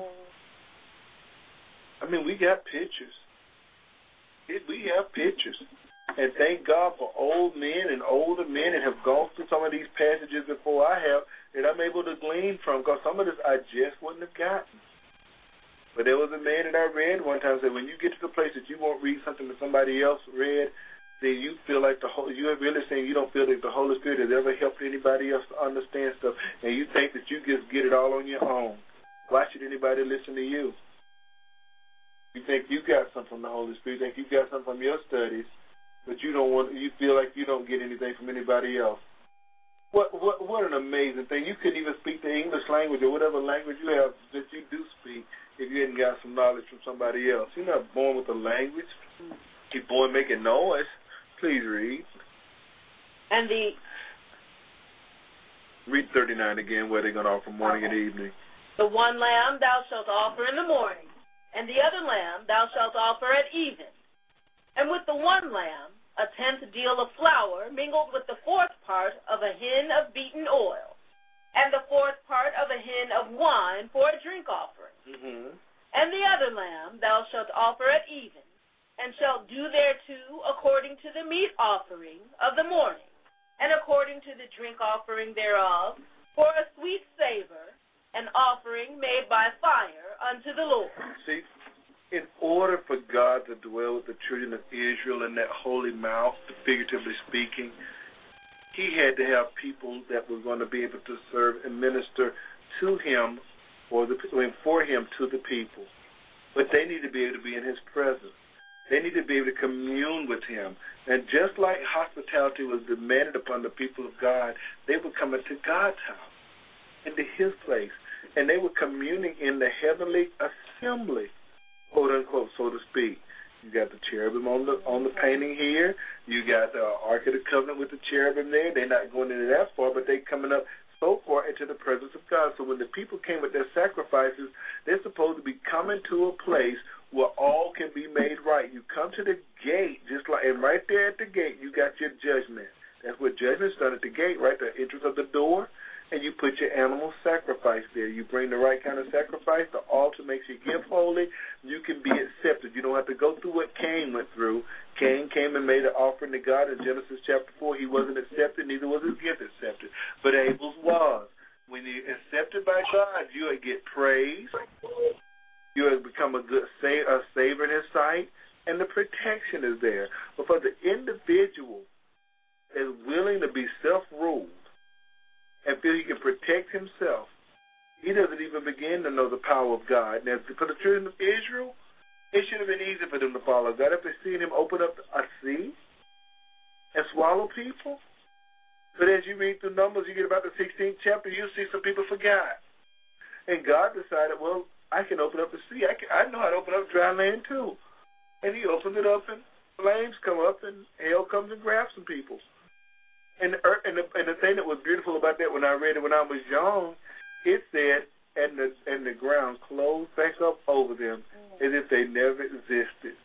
I mean, we got pictures. We have pictures. And thank God for old men and older men that have gone through some of these passages before I have that I'm able to glean from, because some of this I just wouldn't have gotten. But there was a man that I read one time said, when you get to the place that you won't read something that somebody else read, then you feel like you are really saying you don't feel like the Holy Spirit has ever helped anybody else to understand stuff, and you think that you just get it all on your own. Why should anybody listen to you? You think you got something from the Holy Spirit, you think you got something from your studies, but you feel like you don't get anything from anybody else. What an amazing thing. You couldn't even speak the English language or whatever language you have that you do speak if you hadn't got some knowledge from somebody else. You're not born with a language. You're born making noise. Please read. And read 39 again, where they're going to offer morning and evening. The 1 lamb thou shalt offer in the morning, and the other lamb thou shalt offer at even. And with the 1 lamb, a 10th deal of flour mingled with the 4th part of a hin of beaten oil, and the 4th part of a hin of wine for a drink offering. Mm-hmm. And the other lamb thou shalt offer at even, and shalt do thereto according to the meat offering of the morning, and according to the drink offering thereof, for a sweet savor, an offering made by fire unto the Lord. See, in order for God to dwell with the children of Israel in that holy mount, figuratively speaking, he had to have people that were going to be able to serve and minister to him for him to the people. But they need to be able to be in his presence. They need to be able to commune with him. And just like hospitality was demanded upon the people of God, they were coming to God's house, into his place. And they were communing in the heavenly assembly, quote unquote, so to speak. You got the cherubim on the painting here. You got the Ark of the Covenant with the cherubim there. They're not going into that far, but they're coming up so far into the presence of God. So when the people came with their sacrifices, they're supposed to be coming to a place where all can be made right. You come to the gate, and right there at the gate, you got your judgment. That's what judgment's done at the gate, right, the entrance of the door. And you put your animal sacrifice there. You bring the right kind of sacrifice. The altar makes your gift holy. You can be accepted. You don't have to go through what Cain went through. Cain came and made an offering to God in Genesis chapter 4. He wasn't accepted, neither was his gift accepted. But Abel's was. When you're accepted by God, you will get praise. You will become a savior in his sight. And the protection is there. But for the individual that is willing to be self-ruled, and feel he can protect himself, he doesn't even begin to know the power of God. Now, for the children of Israel, it should have been easy for them to follow God. If they seen him open up a sea and swallow people. But as you read through Numbers, you get about the 16th chapter, you'll see some people forgot. And God decided, well, I can open up the sea. I know how to open up dry land too. And he opened it up, and flames come up, and hell comes and grabs some people. And the thing that was beautiful about that when I read it when I was young, it said, and the ground closed back up over them as if they never existed.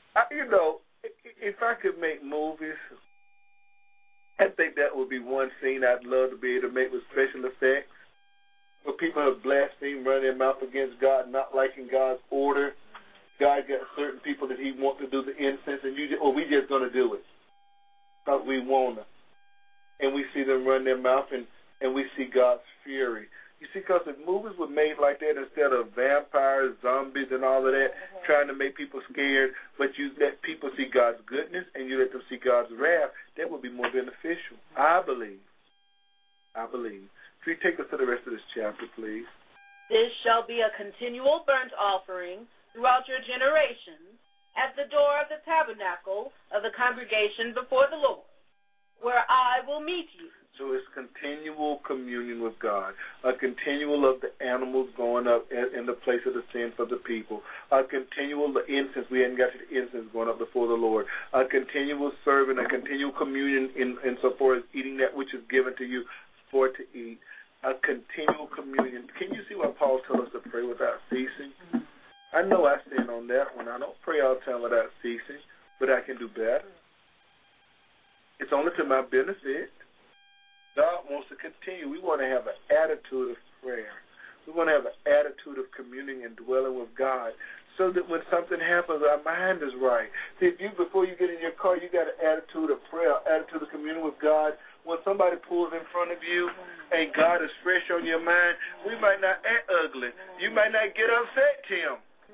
If I could make movies, I think that would be one scene I'd love to be able to make with special effects, where people have blasphemed, running their mouth against God, not liking God's order. God got certain people that he wants to do the incense, and we just going to do it because we want to. And we see them run their mouth, and we see God's fury. You see, because if movies were made like that instead of vampires, zombies, and all of that, trying to make people scared, but you let people see God's goodness and you let them see God's wrath, that would be more beneficial. I believe. Can you take us to the rest of this chapter, please? This shall be a continual burnt offering throughout your generations at the door of the tabernacle of the congregation before the Lord, where I will meet you. So it's continual communion with God, a continual of the animals going up in the place of the sin for the people, a continual the incense. We hadn't got to the incense going up before the Lord, a continual serving, a continual communion in so far as eating that which is given to you for to eat, a continual communion. Can you see why Paul tells us to pray without ceasing? I know I stand on that one. I don't pray all the time without ceasing, but I can do better. It's only to my benefit. God wants to continue. We want to have an attitude of prayer. We want to have an attitude of communing and dwelling with God so that when something happens, our mind is right. See, before you get in your car, you got an attitude of prayer, attitude of communing with God. When somebody pulls in front of you and God is fresh on your mind, we might not act ugly. You might not get upset, Tim.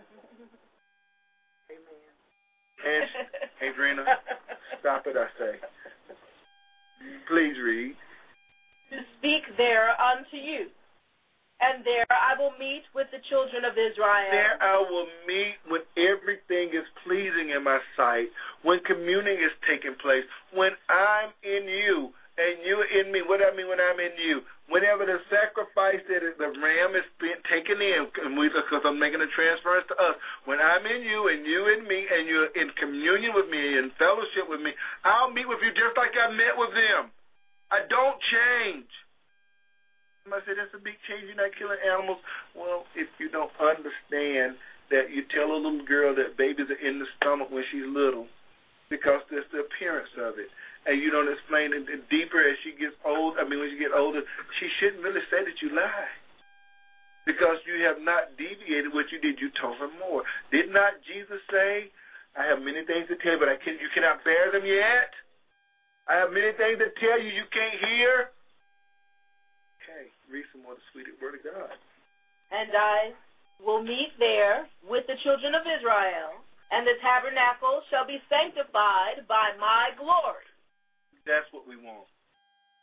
Amen. And, Adriana, stop it, I say. Please read. To speak there unto you. And there I will meet with the children of Israel. There I will meet when everything is pleasing in my sight, when communing is taking place, when I'm in you and you're in me. What do I mean when I'm in you? Whenever the sacrifice that the ram is being taken in, because I'm making a transference to us, when I'm in you and you in me and you're in communion with me, in fellowship with me, I'll meet with you just like I met with them. I don't change. Somebody said, that's a big change. You're not killing animals. Well, if you don't understand that you tell a little girl that babies are in the stomach when she's little because that's the appearance of it, and you don't explain it deeper as she gets old, when she gets older, she shouldn't really say that you lie because you have not deviated what you did. You told her more. Did not Jesus say, I have many things to tell you, but you cannot bear them yet? I have many things to tell you can't hear. Okay, read some more of the sweet word of God. And I will meet there with the children of Israel, and the tabernacle shall be sanctified by my glory. That's what we want.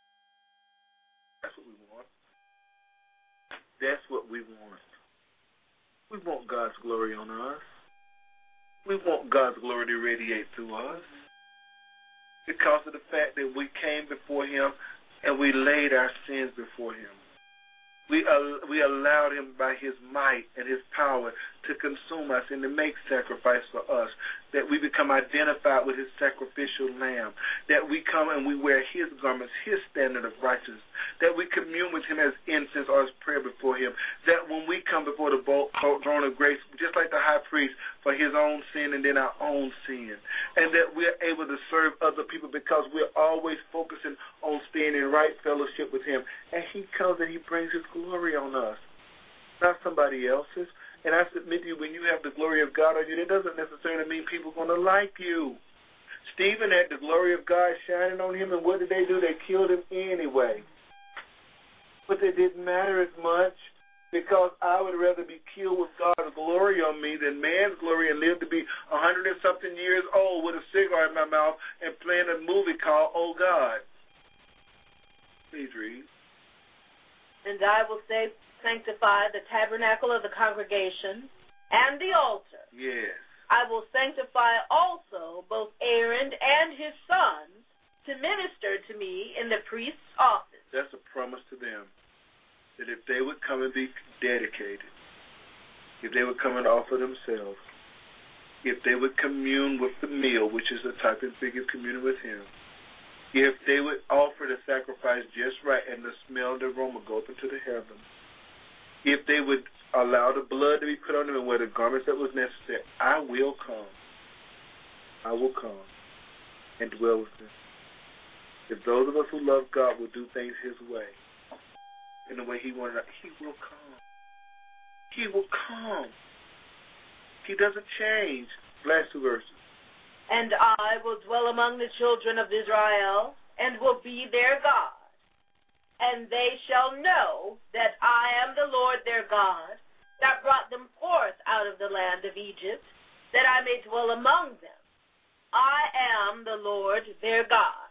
That's what we want. That's what we want. We want God's glory on us. We want God's glory to radiate through us because of the fact that we came before him and we laid our sins before him. We allowed him by his might and his power to consume us and to make sacrifice for us, that we become identified with his sacrificial lamb, that we come and we wear his garments, his standard of righteousness, that we commune with him as incense or as prayer before him, that when we come before the throne of grace, just like the high priest, for his own sin and then our own sin, and that we're able to serve other people because we're always focusing on staying in right fellowship with him, and he comes and he brings his glory on us, not somebody else's. And I submit to you, when you have the glory of God on you, it doesn't necessarily mean people are going to like you. Stephen had the glory of God shining on him, and what did they do? They killed him anyway. But it didn't matter as much, because I would rather be killed with God's glory on me than man's glory and live to be 100 and something years old with a cigar in my mouth and playing a movie called Oh God. Please read. And I will sanctify the tabernacle of the congregation and the altar. Yes. I will sanctify also both Aaron and his sons to minister to me in the priest's office. That's a promise to them, that if they would come and be dedicated, if they would come and offer themselves, if they would commune with the meal, which is a type and figure of communion with him, if they would offer the sacrifice just right and the smell and the aroma go up into the heavens, if they would allow the blood to be put on them and wear the garments that was necessary, I will come. I will come and dwell with them. If those of us who love God will do things his way, in the way he wanted, he will come. He will come. He doesn't change. Last two verses. And I will dwell among the children of Israel and will be their God. And they shall know that I am the Lord their God, that brought them forth out of the land of Egypt, that I may dwell among them. I am the Lord their God.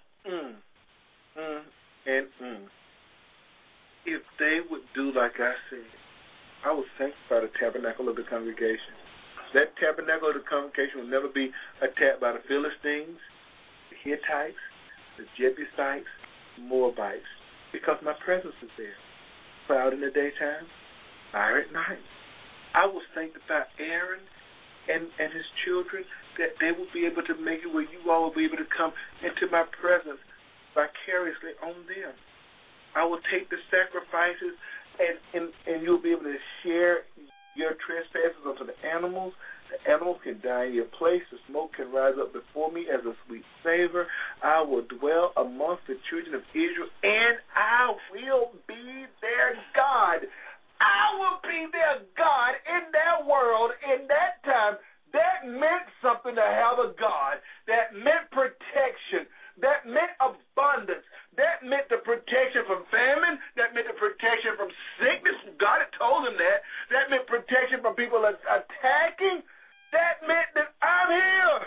If they would do like I said, I will sanctify the tabernacle of the congregation. That tabernacle of the congregation will never be attacked by the Philistines, the Hittites, the Jebusites, the Moabites, because my presence is there. Cloud in the daytime, fire at night. I will sanctify Aaron and his children, that they will be able to make it where you all will be able to come into my presence vicariously on them. I will take the sacrifices and you'll be able to share your trespasses unto the animals. The animals can die in your place. The smoke can rise up before me as a sweet savor. I will dwell amongst the children of Israel, and I will be their God. I will be their God in their world in that time. That meant something to have a God. That meant protection. That meant abundance. That meant the protection from famine. That meant the protection from sickness. God had told him that. That meant protection from people attacking. That meant that I'm here.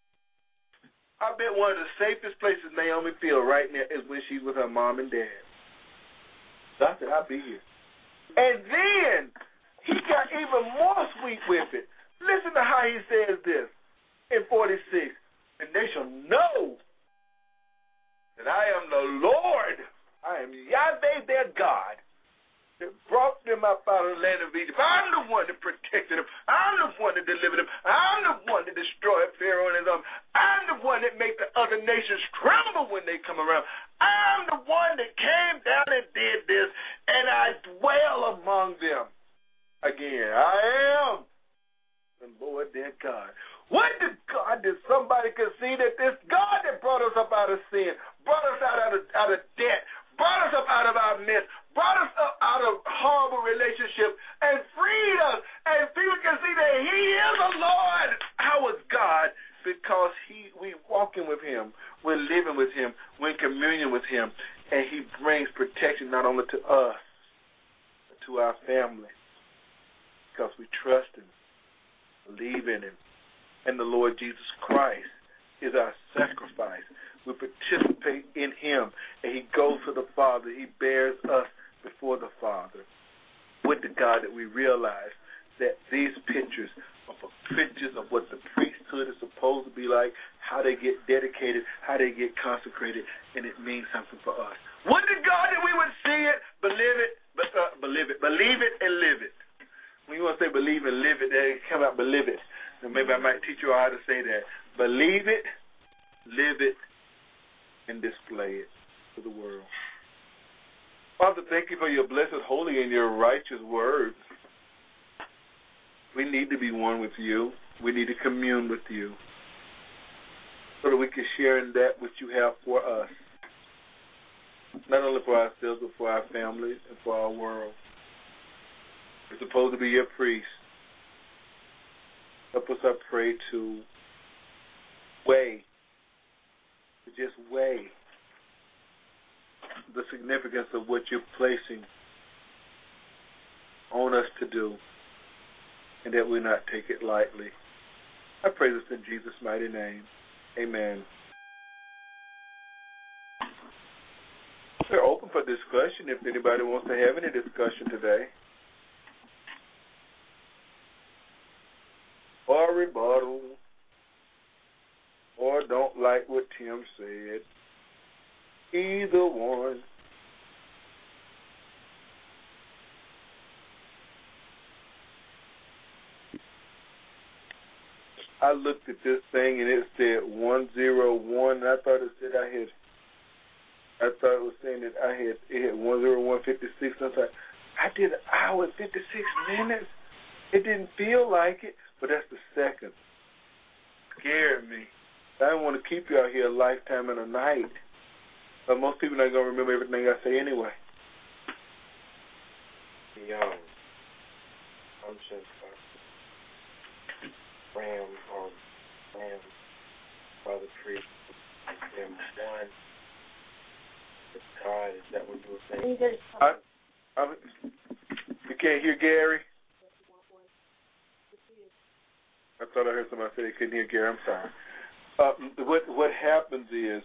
I bet one of the safest places Naomi feels right now is when she's with her mom and dad. So I said, I'll be here. And then he got even more sweet with it. Listen to how he says this in 46. And they shall know that I am the Lord. I am Yahweh their God, that brought them up out of the land of Egypt. I'm the one that protected them. I'm the one that delivered them. I'm the one that destroyed Pharaoh and his army. I'm the one that made the other nations tremble when they come around. I'm the one that came down and did this, and I dwell among them. Again, I am the Lord their God. What did God, did somebody could see that this God that brought us up out of sin, brought us out of debt, brought us up out of our midst, brought us up out of horrible relationship, and freed us, and people can see that he is the Lord. How is God? Because we walking with him, we're living with him, we're in communion with him, and he brings protection not only to us, but to our family, because we trust him, believe in him. And the Lord Jesus Christ is our sacrifice. We participate in him, and he goes to the Father. He bears us before the Father. With the God that we realize that these pictures are pictures of what the priesthood is supposed to be like, how they get dedicated, how they get consecrated, and it means something for us. Would to God that we would see it, believe it, and live it. When you want to say believe and live it, then come out believe it. And maybe I might teach you how to say that. Believe it, live it, and display it to the world. Father, thank you for your blessed, holy, and your righteous words. We need to be one with you. We need to commune with you so that we can share in that which you have for us, not only for ourselves, but for our families and for our world. We're supposed to be your priests. Help us, I pray, to just weigh the significance of what you're placing on us to do, and that we not take it lightly. I pray this in Jesus' mighty name. Amen. We're open for discussion if anybody wants to have any discussion today. Or rebuttal. Or don't like what Tim said. Either one. I looked at this thing and it said 101. And I thought it said I thought it was saying that it had 101:56. I thought I did an hour and 56 minutes. It didn't feel like it, but that's the second. Scared me. I didn't want to keep you out here a lifetime and a night. But most people are not going to remember everything I say anyway. Young. I'm just Ram Father Priest, and one. God, is that what you were saying? You can't hear Gary? I thought I heard somebody say they couldn't hear Gary. I'm sorry. What happens is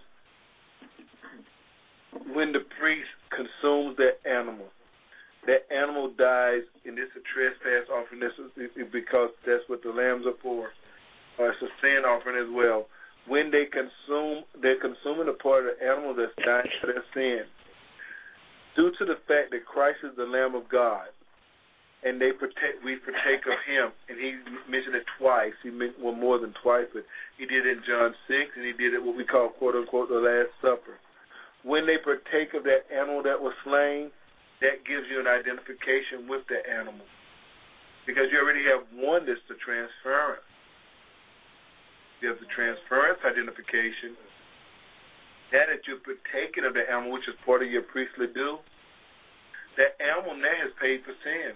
when the priest consumes that animal dies, and it's a trespass offering. This is because that's what the lambs are for. It's a sin offering as well. When they're consuming a part of the animal that's dying for their sin. Due to the fact that Christ is the Lamb of God, and we partake of him, and he mentioned it twice. More than twice, but he did it in John 6, and he did it what we call, quote unquote, the Last Supper. When they partake of that animal that was slain, that gives you an identification with the animal, because you already have one that's the transference. You have the transference identification. That you're partaking of the animal, which is part of your priestly due, that animal now has paid for sin.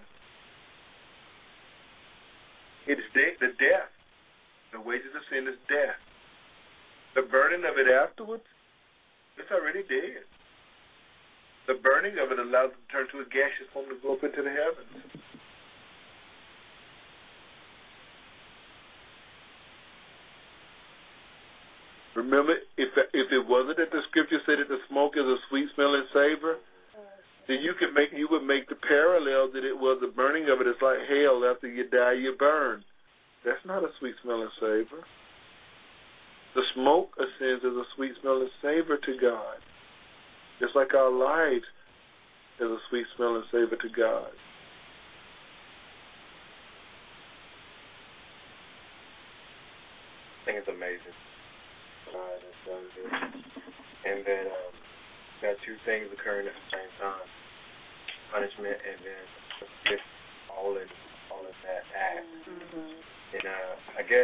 It's the death. The wages of sin is death. The burning of it afterwards, it's already dead. The burning of it allows it to turn to a gaseous form to go up into the heavens. Remember, if it wasn't that the scripture said that the smoke is a sweet-smelling savor, then you would make the parallel that it was the burning of it. It's like hell. After you die, you burn. That's not a sweet-smelling savor. The smoke of sins is a sweet-smelling savor to God. Just like our lives is a sweet-smelling savor to God. I think it's amazing. That's so good. And then got two things occurring at the same time: punishment and then just all in that act. Mm-hmm. And I guess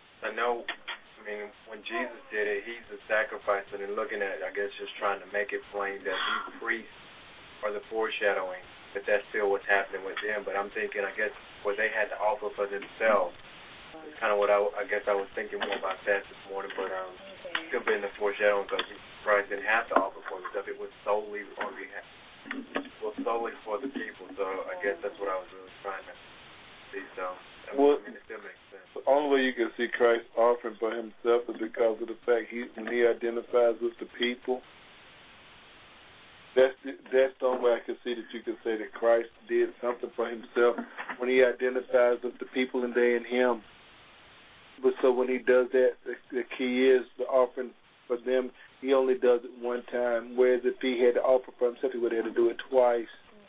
when Jesus did it, he's the sacrifice, and then looking at it, I guess just trying to make it plain that these priests are the foreshadowing, that that's still what's happening with them. But I'm thinking, I guess what they had to offer for themselves is kind of what I guess I was thinking more about that this morning, but still been the foreshadowing, because Christ didn't have to offer for himself. It was solely for the people. So I guess that's what I was really trying to see. So Well, and it still makes sense. The only way you can see Christ offering for himself is because of the fact when he identifies with the people. That's the only way I can see that you can say that Christ did something for himself when he identifies with the people and they in him. But so when he does that, the key is the offering for them. He only does it one time, whereas if he had to offer for himself, he would have had to do it twice.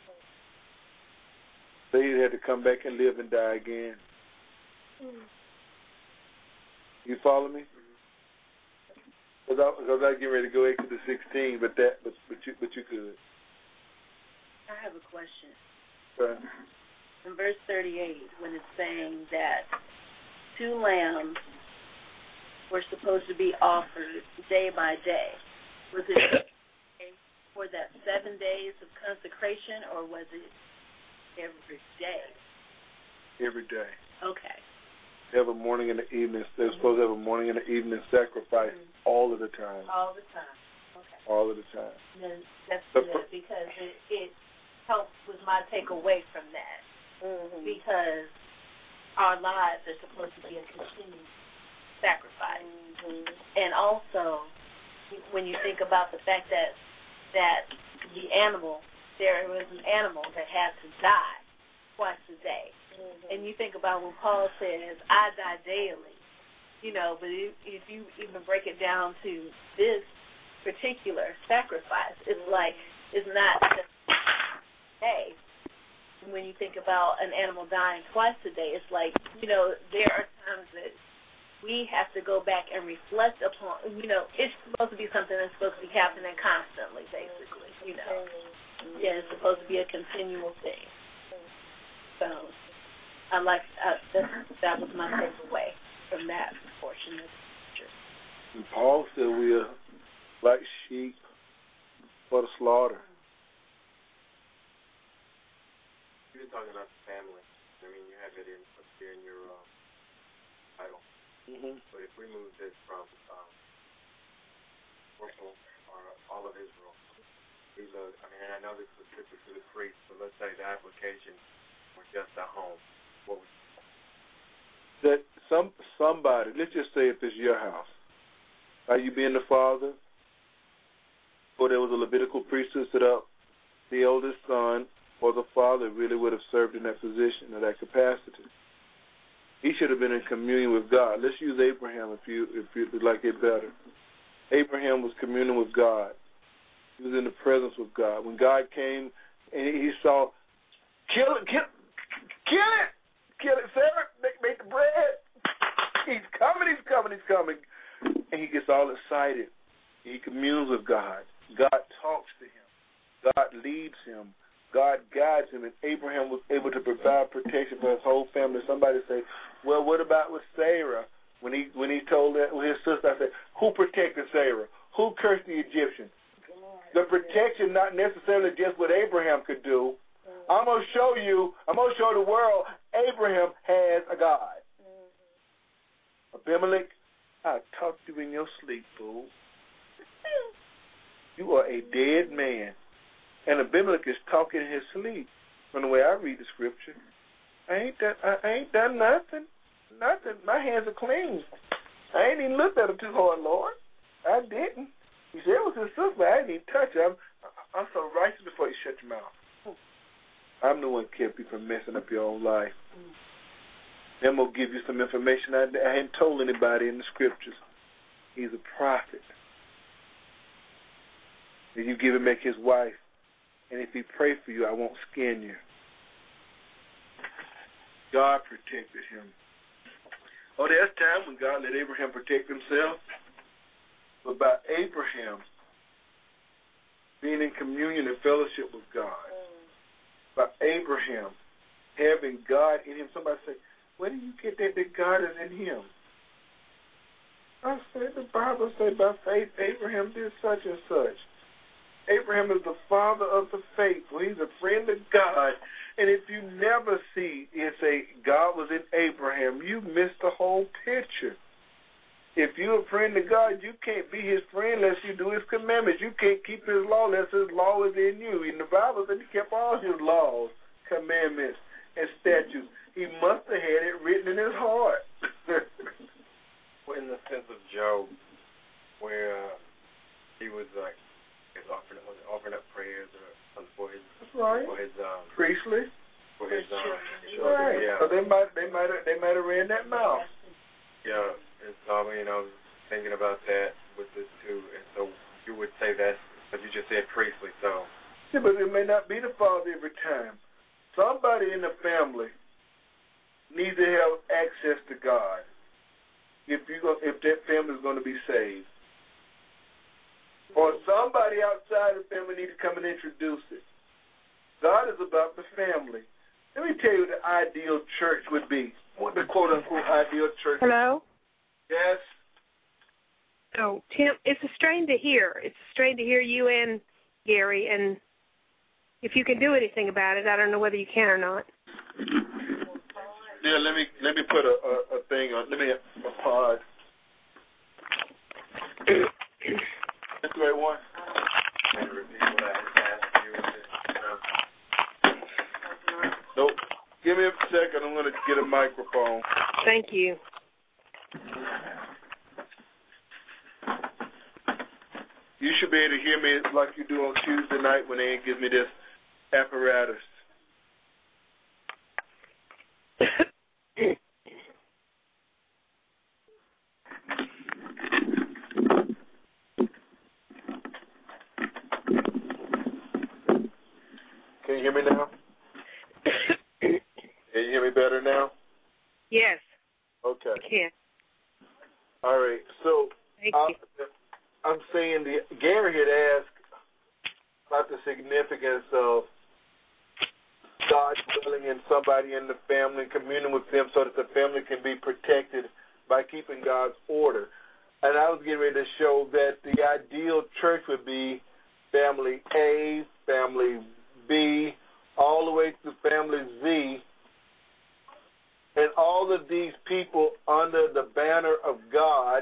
So he had to come back and live and die again. You follow me? Because I get ready to go into the 16, but you could. I have a question. Right. In verse 38, when it's saying that 2 lambs were supposed to be offered day by day, was it for that 7 days of consecration, or was it every day? Every day. Okay. They have a morning and an evening. They're supposed to have a morning and an evening sacrifice all of the time. All the time. Okay. All of the time. And that's good because it helps with my takeaway from that. Mm-hmm. Because our lives are supposed to be a continued sacrifice. Mm-hmm. And also, when you think about the fact that the animal, there was an animal that had to die twice a day. Mm-hmm. And you think about when Paul says, I die daily, but if you even break it down to this particular sacrifice, it's like, it's not just hey. When you think about an animal dying twice a day, it's like, there are times that we have to go back and reflect upon, it's supposed to be something that's supposed to be happening constantly, basically, Yeah, it's supposed to be a continual thing. So, that was my takeaway from that portion of the scripture. And Paul said we are like sheep for the slaughter. You're talking about the family. I mean, you have it up here in your title. Mm-hmm. But if we move this from Oracle or all of Israel, and I know this was specific to the priest, but let's say the application was just a home. What would you say? That somebody, let's just say if it's your house, are you being the father? Or there was a Levitical priesthood set up, the oldest son or the father really would have served in that position or that capacity. He should have been in communion with God. Let's use Abraham if you like it better. Abraham was communing with God. He was in the presence of God. When God came and he saw, kill it, Sarah, make the bread. He's coming. And he gets all excited. He communes with God. God talks to him. God leads him. God guides him. And Abraham was able to provide protection for his whole family. Somebody say, well, what about with Sarah? When he told that with his sister, I said, who protected Sarah? Who cursed the Egyptians? The protection not necessarily just what Abraham could do. I'm going to show the world Abraham has a God. Abimelech, I'll talk to you in your sleep, fool. You are a dead man. And Abimelech is talking in his sleep. From the way I read the scripture, I ain't done nothing. My hands are clean. I ain't even looked at him too hard, Lord. I didn't. He said it was his sister, but I didn't even touch him. I'm so righteous before you shut your mouth. I'm the one kept you from messing up your own life. I'm going to give you some information I hadn't told anybody in the scriptures. He's a prophet. And you give him back his wife. And if he pray for you, I won't skin you. God protected him. Oh, there's time when God let Abraham protect himself. But by Abraham being in communion and fellowship with God, by Abraham having God in him, somebody say, where do you get that God is in him? I said, the Bible said by faith Abraham did such and such. Abraham is the father of the faithful. He's a friend of God. And if you never see and say God was in Abraham, you miss the whole picture. If you're a friend of God, you can't be his friend unless you do his commandments. You can't keep his law unless his law is in you. And the Bible said he kept all his laws, commandments, and statutes. He must have had it written in his heart. Well, in the sense of Job, where he was like offering up prayers for his priestly. For his children. Right. Yeah. So they might have ran that mouth. Yeah. And so I was thinking about that with this too. And so you would say that's, but you just said priestly. So. Yeah, but it may not be the father every time. Somebody in the family needs to have access to God if that family is going to be saved. Or somebody outside the family needs to come and introduce it. God is about the family. Let me tell you what the ideal church would be. What the quote-unquote ideal church. Hello? Yes? Oh, Tim, it's a strain to hear. It's a strain to hear you and Gary, and if you can do anything about it, I don't know whether you can or not. Yeah, let me put a thing on. Let me a pod. That's the right one. Nope. Give me a second. I'm going to get a microphone. Thank you. You should be able to hear me like you do on Tuesday night when they give me this apparatus. Can you hear me now? Can you hear me better now? Yes. Okay. I can. All right. So Thank you. I'm saying Gary had asked about the significance of God dwelling in somebody in the family, communing with them so that the family can be protected by keeping God's order. And I was getting ready to show that the ideal church would be family A, family B, all the way to family Z, and all of these people under the banner of God,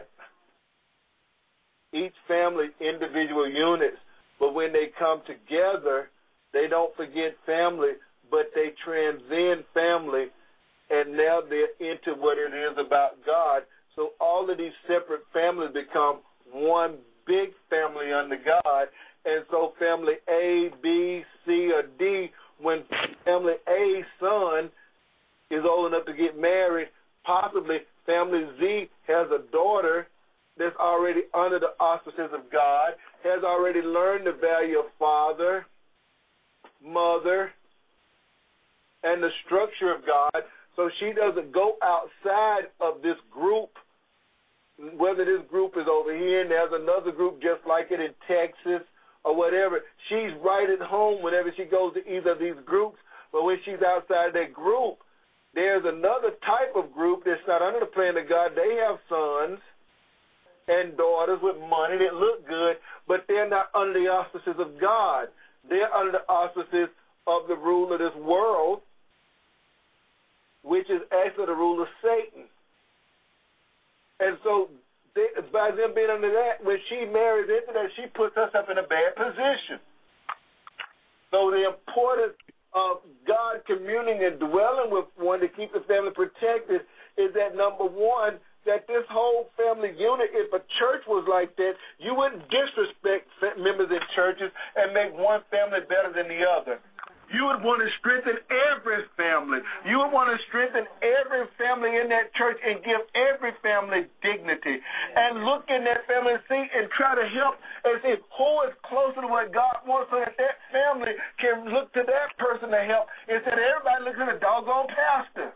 each family individual units, but when they come together, they don't forget family, but they transcend family, and now they're into what it is about God. So all of these separate families become one big family under God. And so family A, B, C, or D, when family A's son is old enough to get married, possibly family Z has a daughter that's already under the auspices of God, has already learned the value of father, mother, and the structure of God, so she doesn't go outside of this group, whether this group is over here and there's another group just like it in Texas or whatever. She's right at home whenever she goes to either of these groups, but when she's outside that group, there's another type of group that's not under the plan of God. They have sons and daughters with money that look good, but they're not under the auspices of God. They're under the auspices of the rule of this world, which is actually the rule of Satan. And so by them being under that, when she marries into that, she puts herself in a bad position. So the importance of God communing and dwelling with one to keep the family protected is that, number one, that this whole family unit, if a church was like that, you wouldn't disrespect members in churches and make one family better than the other. You would want to strengthen every family. You would want to strengthen every family in that church and give every family dignity. And look in that family and see and try to help and see who is closer to what God wants so that that family can look to that person to help instead of everybody looking at the doggone pastor.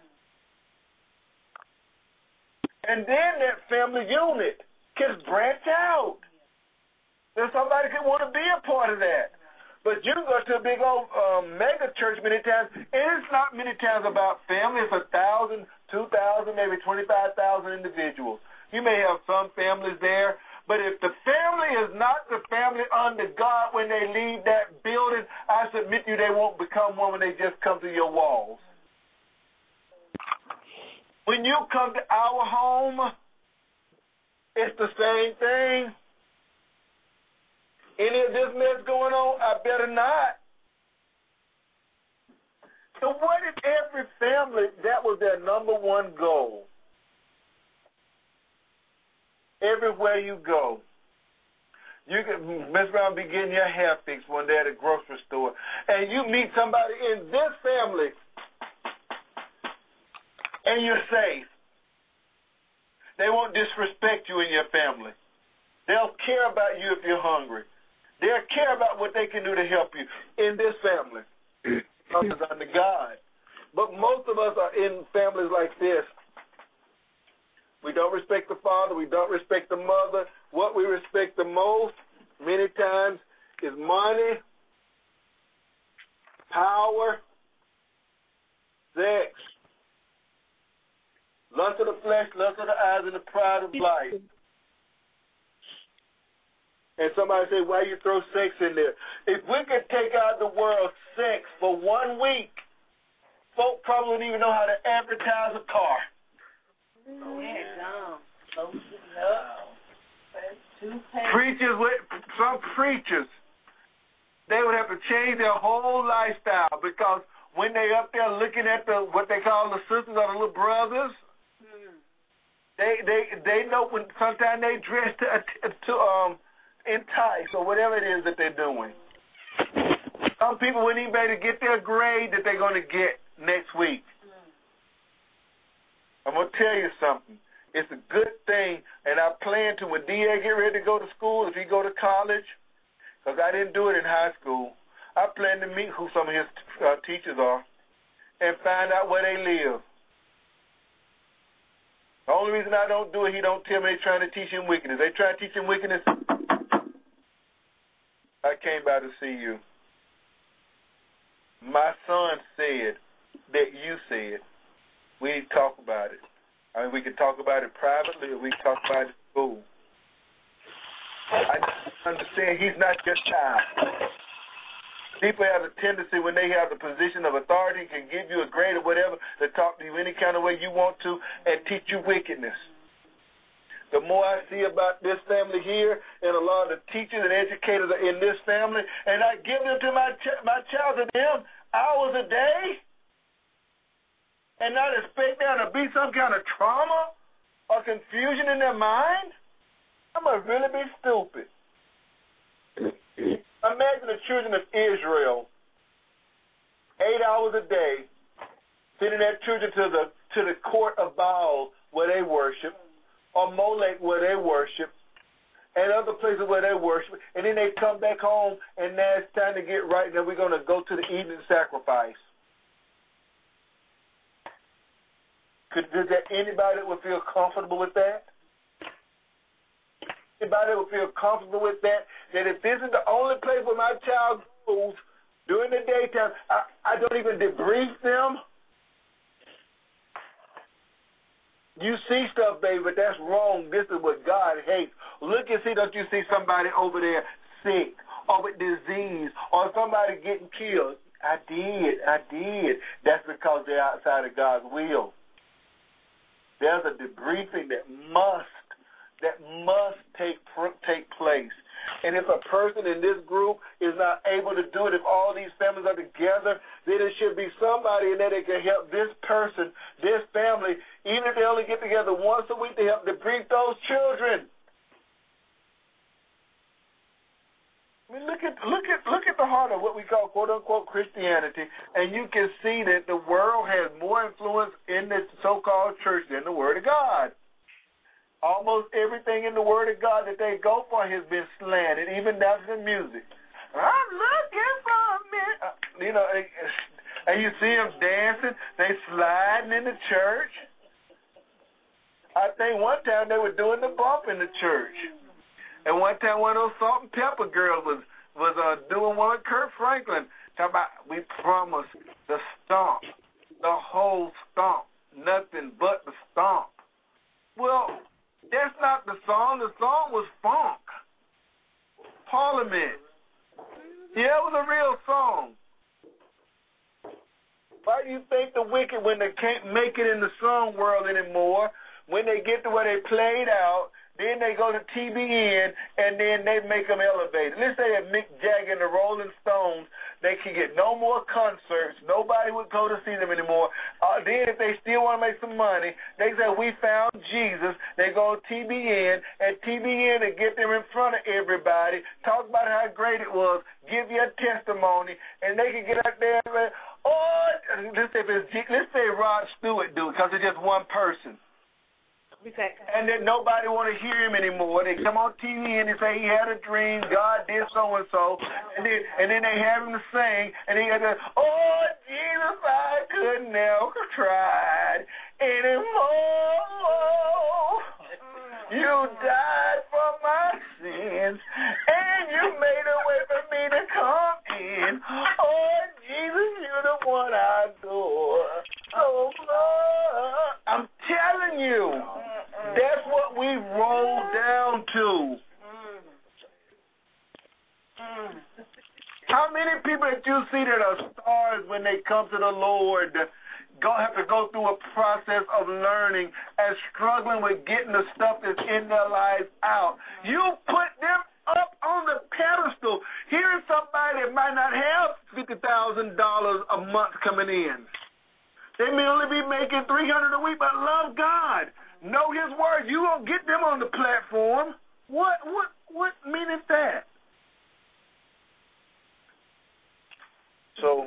And then that family unit can branch out. Then somebody can want to be a part of that. But you go to a big old mega church many times, and it's not many times about family. It's 1,000, 2,000, maybe 25,000 individuals. You may have some families there, but if the family is not the family under God when they leave that building, I submit to you they won't become one when they just come to your walls. When you come to our home, it's the same thing. Any of this mess going on, I better not. So what if every family, that was their number one goal? Everywhere you go, you can mess around, be getting your hair fixed one day at a grocery store, and you meet somebody in this family, and you're safe. They won't disrespect you in your family. They'll care about you if you're hungry. They'll care about what they can do to help you in this family. Because it's under God. But most of us are in families like this. We don't respect the father. We don't respect the mother. What we respect the most, many times, is money, power, sex, lust of the flesh, lust of the eyes, and the pride of life. And somebody say, why you throw sex in there? If we could take out the word sex for 1 week, folk probably wouldn't even know how to advertise a car. Preachers, some preachers, they would have to change their whole lifestyle, because when they up there looking at what they call the sisters or the little brothers, they know when sometimes they dress to entice or whatever it is that they're doing. Some people wouldn't even be able to get their grade that they're going to get next week. I'm going to tell you something. It's a good thing, and I plan to, when D.A. get ready to go to school, if he go to college, because I didn't do it in high school, I plan to meet who some of his teachers are and find out where they live. The only reason I don't do it, he don't tell me they're trying to teach him wickedness. They try to teach him wickedness. I came by to see you. My son said that you said. We need to talk about it. I mean, we can talk about it privately, or we can talk about it in school. I understand he's not your child. People have a tendency, when they have the position of authority, can give you a grade or whatever, to talk to you any kind of way you want to and teach you wickedness. The more I see about this family here and a lot of the teachers and educators are in this family, and I give them to my child, to them, hours a day, and not expect there to be some kind of trauma or confusion in their mind, I must really be stupid. Imagine the children of Israel, 8 hours a day, sending their children to the court of Baal where they worship, or Molech where they worship, and other places where they worship, and then they come back home, and now it's time to get right, and then we're going to go to the evening sacrifice. Is there anybody that would feel comfortable with that? Anybody that would feel comfortable with that? That if this is the only place where my child goes during the daytime, I don't even debrief them? You see stuff, baby, but that's wrong. This is what God hates. Look and see, don't you see somebody over there sick or with disease or somebody getting killed? I did. That's because they're outside of God's will. There's a debriefing that must take place. And if a person in this group is not able to do it, if all these families are together, then it should be somebody in there that can help this person, this family, even if they only get together once a week to help debrief those children. I mean, look at the heart of what we call quote unquote Christianity, and you can see that the world has more influence in this so-called church than the Word of God. Almost everything in the Word of God that they go for has been slanted, even down to the music. I'm looking for a minute. And you see them dancing, they sliding in the church. I think one time they were doing the bump in the church. And one time one of those Salt and Pepper girls was doing one with Kurt Franklin. Talking about, we promise the stomp, the whole stomp, nothing but the stomp. Well, that's not the song. The song was funk. Parliament. Yeah, it was a real song. Why do you think the wicked, when they can't make it in the song world anymore, when they get to where they played out, then they go to TBN, and then they make them elevated. Let's say that Mick Jagger and the Rolling Stones, they could get no more concerts. Nobody would go to see them anymore. Then if they still want to make some money, they say, we found Jesus. They go to TBN, and TBN they get them in front of everybody, talk about how great it was, give you a testimony, and they can get out there and say, oh, let's say Rod Stewart do it, because it's just one person. And then nobody want to hear him anymore. They come on TV and they say he had a dream, God did so and so, and then they have him to sing, and he goes, oh Jesus, I could never tried anymore. You died for my sins, and you made a way for me to come in. Oh Jesus, you're the one I adore. Oh Lord, I'm telling you. That's what we roll down to. How many people that you see that are stars when they come to the Lord have to go through a process of learning and struggling with getting the stuff that's in their lives out? You put them up on the pedestal. Here's somebody that might not have $50,000 a month coming in. They may only be making $300 a week, but love God. Know His word. You won't get them on the platform. What meaning that? So,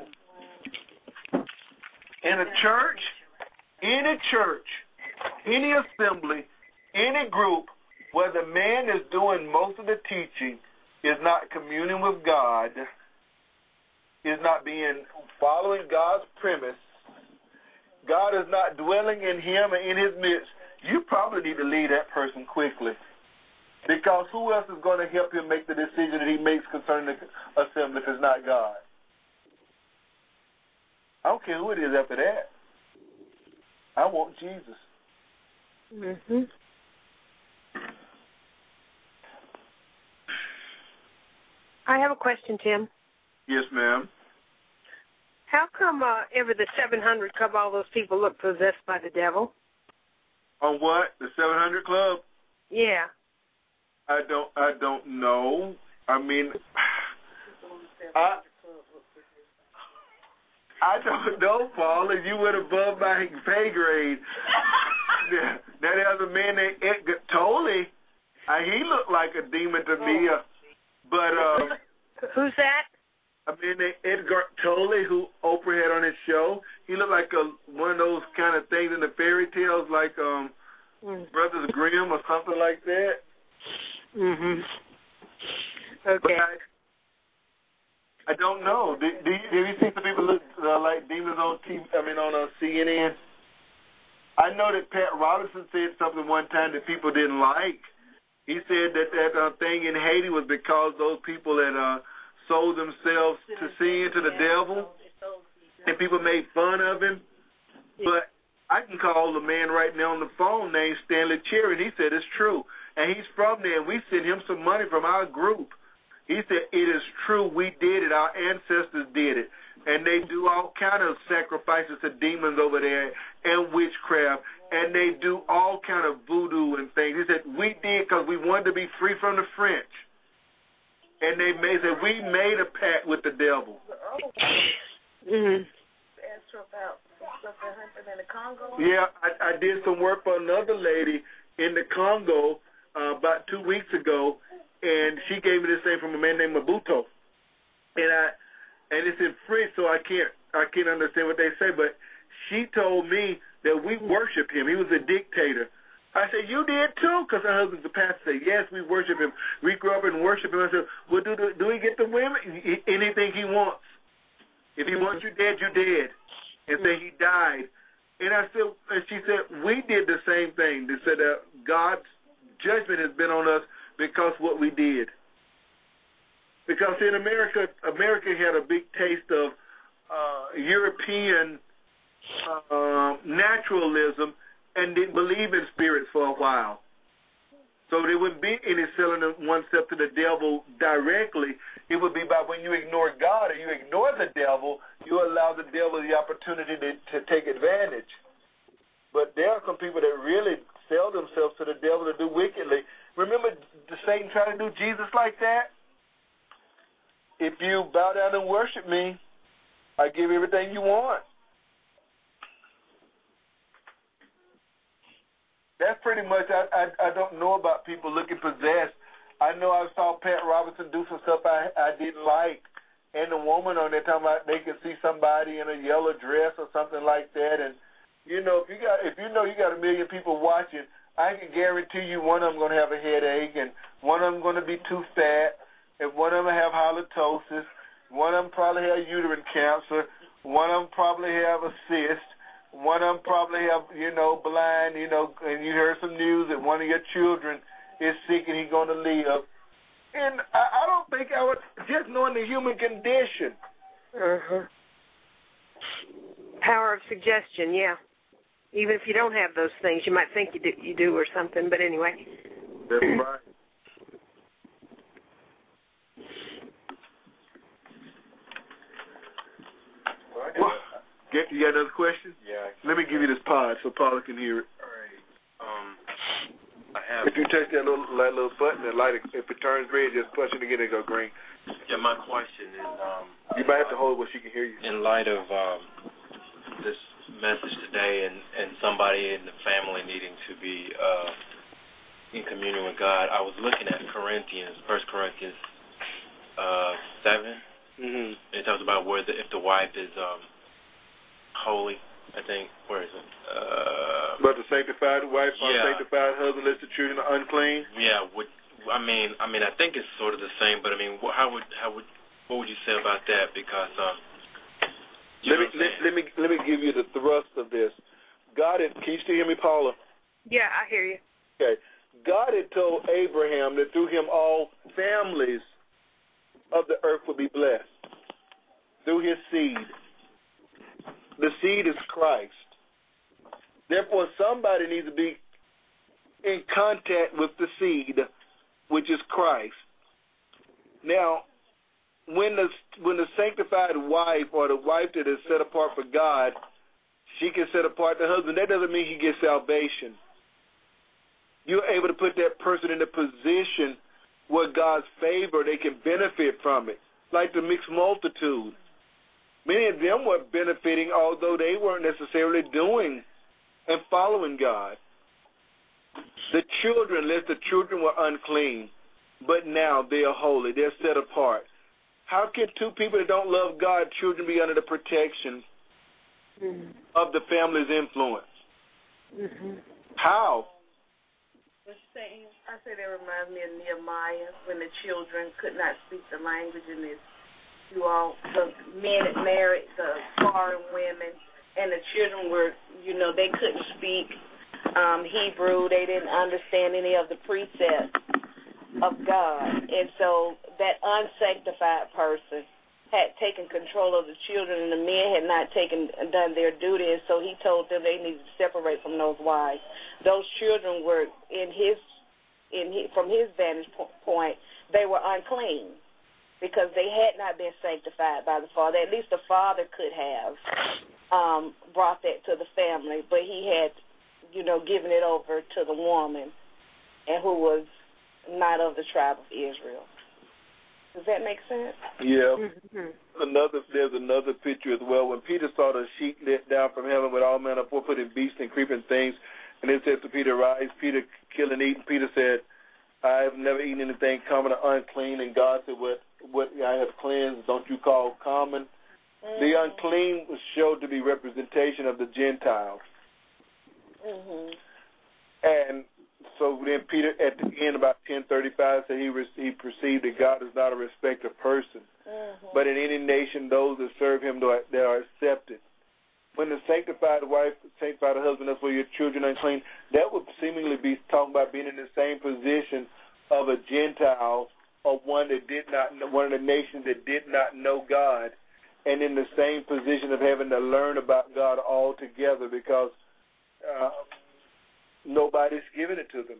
in a church, any assembly, any group where the man is doing most of the teaching is not communing with God, is not following God's premise, God is not dwelling in him and in his midst, you probably need to leave that person quickly. Because who else is going to help him make the decision that he makes concerning the assembly if it's not God? I don't care who it is after that. I want Jesus. Mm-hmm. I have a question, Tim. Yes, ma'am. How come ever the 700 Club, all those people look possessed by the devil? On what? The 700 Club? Yeah. I don't know. I mean, I don't know, Paul. If you went above my pay grade, that other man named Edgar Tolle, he looked like a demon to me. But who's that? I mean, Edgar Tolle, who Oprah had on his show, he looked like one of those kind of things in the fairy tales, like Brothers Grimm or something like that. Mhm. Okay. I don't know. Do you see some people look like demons on TV? I mean, on CNN. I know that Pat Robertson said something one time that people didn't like. He said that thing in Haiti was because those people that sold themselves to sin to the devil, and people made fun of him. But I can call the man right now on the phone named Stanley Cherry, and he said it's true. And he's from there, and we sent him some money from our group. He said, it is true, we did it, our ancestors did it. And they do all kind of sacrifices to demons over there and witchcraft, and they do all kind of voodoo and things. He said, we did because we wanted to be free from the French. And they said, we made a pact with the devil. Mm-hmm. Yeah, I did some work for another lady in the Congo about 2 weeks ago, and she gave me this thing from a man named Mabuto, and it's in French, so I can't understand what they say. But she told me that we worship him. He was a dictator. I said, you did too, because her husband's a pastor. Said, yes, we worship him. We grew up and worship him. I said, well, do he get the women? Anything he wants. If he wants you dead, you're dead. And say he died. And she said, we did the same thing. They said God's judgment has been on us because what we did. Because in America had a big taste of European naturalism and didn't believe in spirits for a while. So there wouldn't be any selling oneself to the devil directly. It would be by when you ignore God or you ignore the devil, you allow the devil the opportunity to take advantage. But there are some people that really sell themselves to the devil to do wickedly. Remember Satan tried to do Jesus like that? If you bow down and worship me, I give everything you want. That's pretty much, I don't know about people looking possessed. I know I saw Pat Robertson do some stuff I didn't like, and the woman on there talking about they can see somebody in a yellow dress or something like that. And, you know, if you know you got a million people watching, I can guarantee you one of them going to have a headache, and one of them going to be too fat, and one of them have halitosis, one of them probably have uterine cancer, one of them probably have a cyst, one of them probably have, you know, blind, you know, and you heard some news that one of your children is sick and he's going to live. And I don't think I would, just knowing the human condition. Power of suggestion, yeah. Even if you don't have those things, you might think you do or something, but anyway. That's right. Well, you got another question? Yeah. Let me give you this pod so Paula can hear it. All right. I have. If you touch that little button, the light, if it turns red, just push it again and go green. Yeah, my question is. You might have to hold it where she can hear you. In light of this message today and somebody in the family needing to be in communion with God, I was looking at 1 Corinthians 7. Mm-hmm. It talks about if the wife is holy, I think. Where is it? But the sanctified wife, yeah. Unsanctified husband, lest the children are unclean. Yeah. I mean, I think it's sort of the same, but I mean, what would you say about that? Because let me give you the thrust of this. God had, can you still hear me, Paula? Yeah, I hear you. Okay. God had told Abraham that through him all families of the earth would be blessed. Through his seed. The seed is Christ. Therefore, somebody needs to be in contact with the seed, which is Christ. Now, when the sanctified wife or the wife that is set apart for God, she can set apart the husband, that doesn't mean he gets salvation. You're able to put that person in a position where God's favor, they can benefit from it, like the mixed multitude. Many of them were benefiting, although they weren't necessarily doing and following God. The children, lest the children were unclean, but now they are holy. They're set apart. How can two people that don't love God, children, be under the protection of the family's influence? How? I say that reminds me of Nehemiah when the children could not speak the language in this. The men had married the foreign women, and the children were, they couldn't speak Hebrew. They didn't understand any of the precepts of God. And so that unsanctified person had taken control of the children, and the men had not done their duty, and so he told them they needed to separate from those wives. Those children were, from his vantage point, they were unclean because they had not been sanctified by the father. At least the father could have brought that to the family, but he had, given it over to the woman, and who was not of the tribe of Israel. Does that make sense? Yeah. There's another picture as well. When Peter saw the sheet let down from heaven with all manner of four-footed beasts and creeping things, and it says to Peter, "Rise, Peter, kill and eat." And Peter said, "I have never eaten anything common or unclean." And God said, what I have cleansed, don't you call common? The unclean was showed to be representation of the Gentiles. And so then Peter, at the end, about 10:35, said he perceived that God is not a respecter of person, but in any nation, those that serve him, they are accepted. When the sanctified wife, sanctified husband, that's where your children are unclean, that would seemingly be talking about being in the same position of a Gentile or one of the nations that did not know God, and in the same position of having to learn about God altogether because nobody's giving it to them.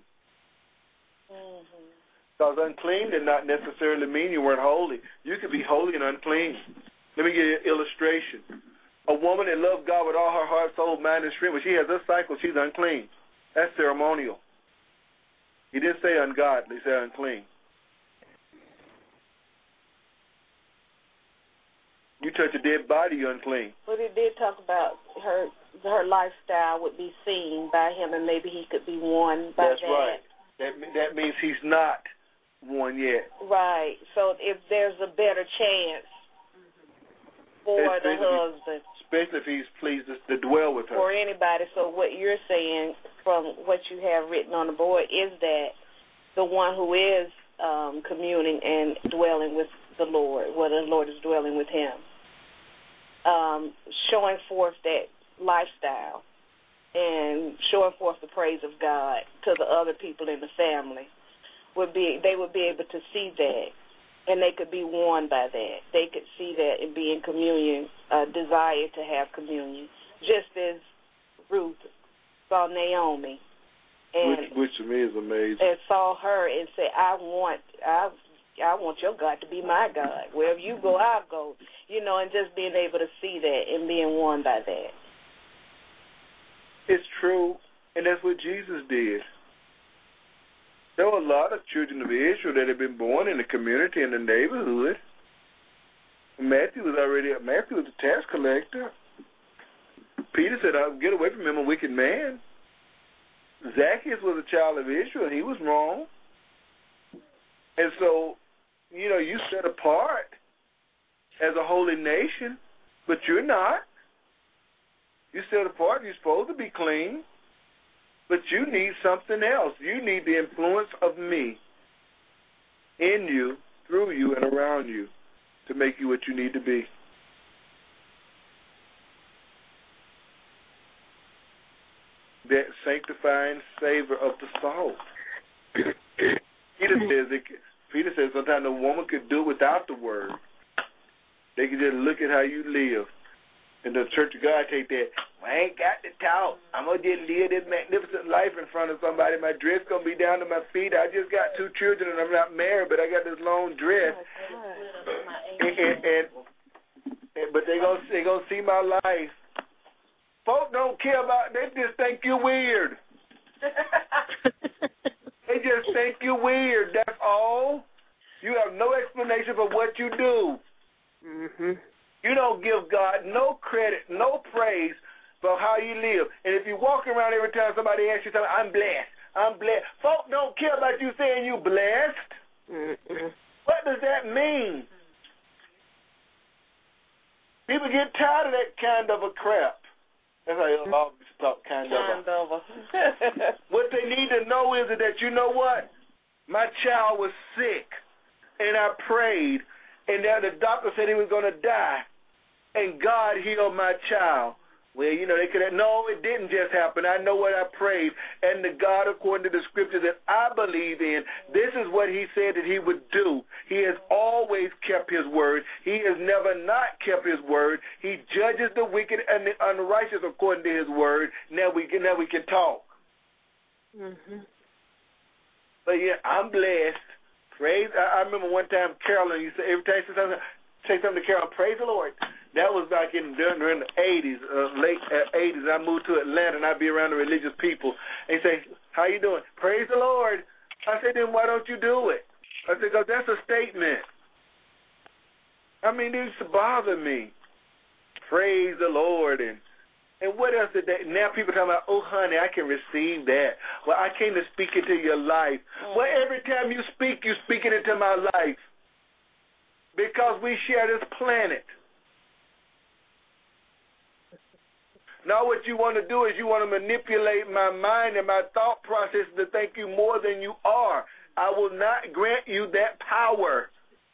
Because unclean did not necessarily mean you weren't holy. You could be holy and unclean. Let me give you an illustration. A woman that loves God with all her heart, soul, mind, and strength, when she has this cycle, she's unclean. That's ceremonial. He didn't say ungodly, he said unclean. You touch a dead body, you're unclean. But it did talk about her lifestyle would be seen by him, and maybe he could be won by That's right. That means he's not won yet. Right. So if there's a better chance for the husband. Especially if he's pleased to dwell with her. For anybody. So what you're saying from what you have written on the board is that the one who is communing and dwelling with the Lord, where the Lord is dwelling with him, showing forth that lifestyle and showing forth the praise of God to the other people in the family, they would be able to see that, and they could be warned by that. They could see that and be in communion, desire to have communion, just as Ruth saw Naomi, and which to me is amazing. And saw her and said, I want your God to be my God. Wherever you go, I'll go. And just being able to see that and being warned by that. It's true, and that's what Jesus did. There were a lot of children of Israel that had been born in the community, in the neighborhood. Matthew was a tax collector. Peter said, I'll get away from him, a wicked man. Zacchaeus was a child of Israel. He was wrong. And so, you set apart as a holy nation, but you're not. You set apart. You're supposed to be clean. But you need something else. You need the influence of me in you, through you, and around you to make you what you need to be. That sanctifying savor of the soul. Peter says sometimes a woman could do without the word. They can just look at how you live. And the Church of God take that, I ain't got to talk. I'm going to just live this magnificent life in front of somebody. My dress going to be down to my feet. I just got 2 children and I'm not married, but I got this long dress. But they gonna see my life. Folks don't care about, they just think you're weird. They just think you're weird. That's all. You have no explanation for what you do. Mm-hmm. You don't give God no credit, no praise for how you live. And if you walk around every time somebody asks you something, I'm blessed. Folks don't care about you saying you blessed. Mm-hmm. What does that mean? People get tired of that kind of a crap. That's how you always talk, kind of. What they need to know is that, you know what? My child was sick, and I prayed, and the doctor said he was going to die, and God healed my child. Well, they could have, no, it didn't just happen. I know what I prayed, and the God, according to the scriptures that I believe in, this is what he said that he would do. He has always kept his word. He has never not kept his word. He judges the wicked and the unrighteous according to his word. Now we can talk. Mm-hmm. But yeah, I'm blessed. Praise. I remember one time Carolyn used to, every time she say something to Carolyn, praise the Lord. That was back during the 80s, late 80s. I moved to Atlanta, and I'd be around the religious people. And say, how you doing? Praise the Lord. I said, then why don't you do it? I said, because that's a statement. I mean, it used to bother me. Praise the Lord. And what else did they, now people talking about, oh, honey, I can receive that. Well, I came to speak into your life. Well, every time you speak, you're speaking into my life. Because we share this planet. Now what you want to do is you want to manipulate my mind and my thought process to think you more than you are. I will not grant you that power.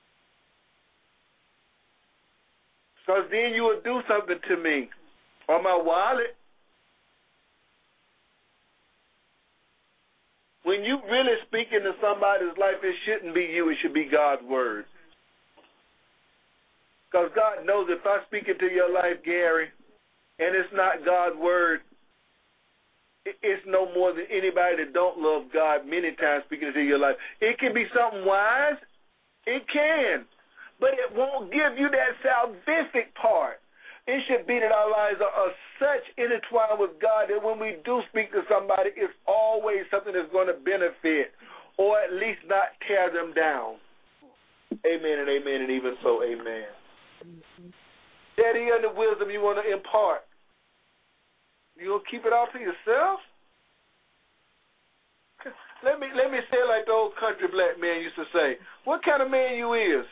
Because then you will do something to me or my wallet. When you really speak into somebody's life, it shouldn't be you. It should be God's word. Because God knows if I speak into your life, Gary, and it's not God's word, it's no more than anybody that don't love God many times speaking into your life. It can be something wise. It can. But it won't give you that salvific part. It should be that our lives are such intertwined with God that when we do speak to somebody, it's always something that's going to benefit or at least not tear them down. Amen and amen, and even so, amen. Daddy, and the wisdom you want to impart. You gonna keep it all to yourself? Let me say it like the old country black man used to say. What kind of man you is?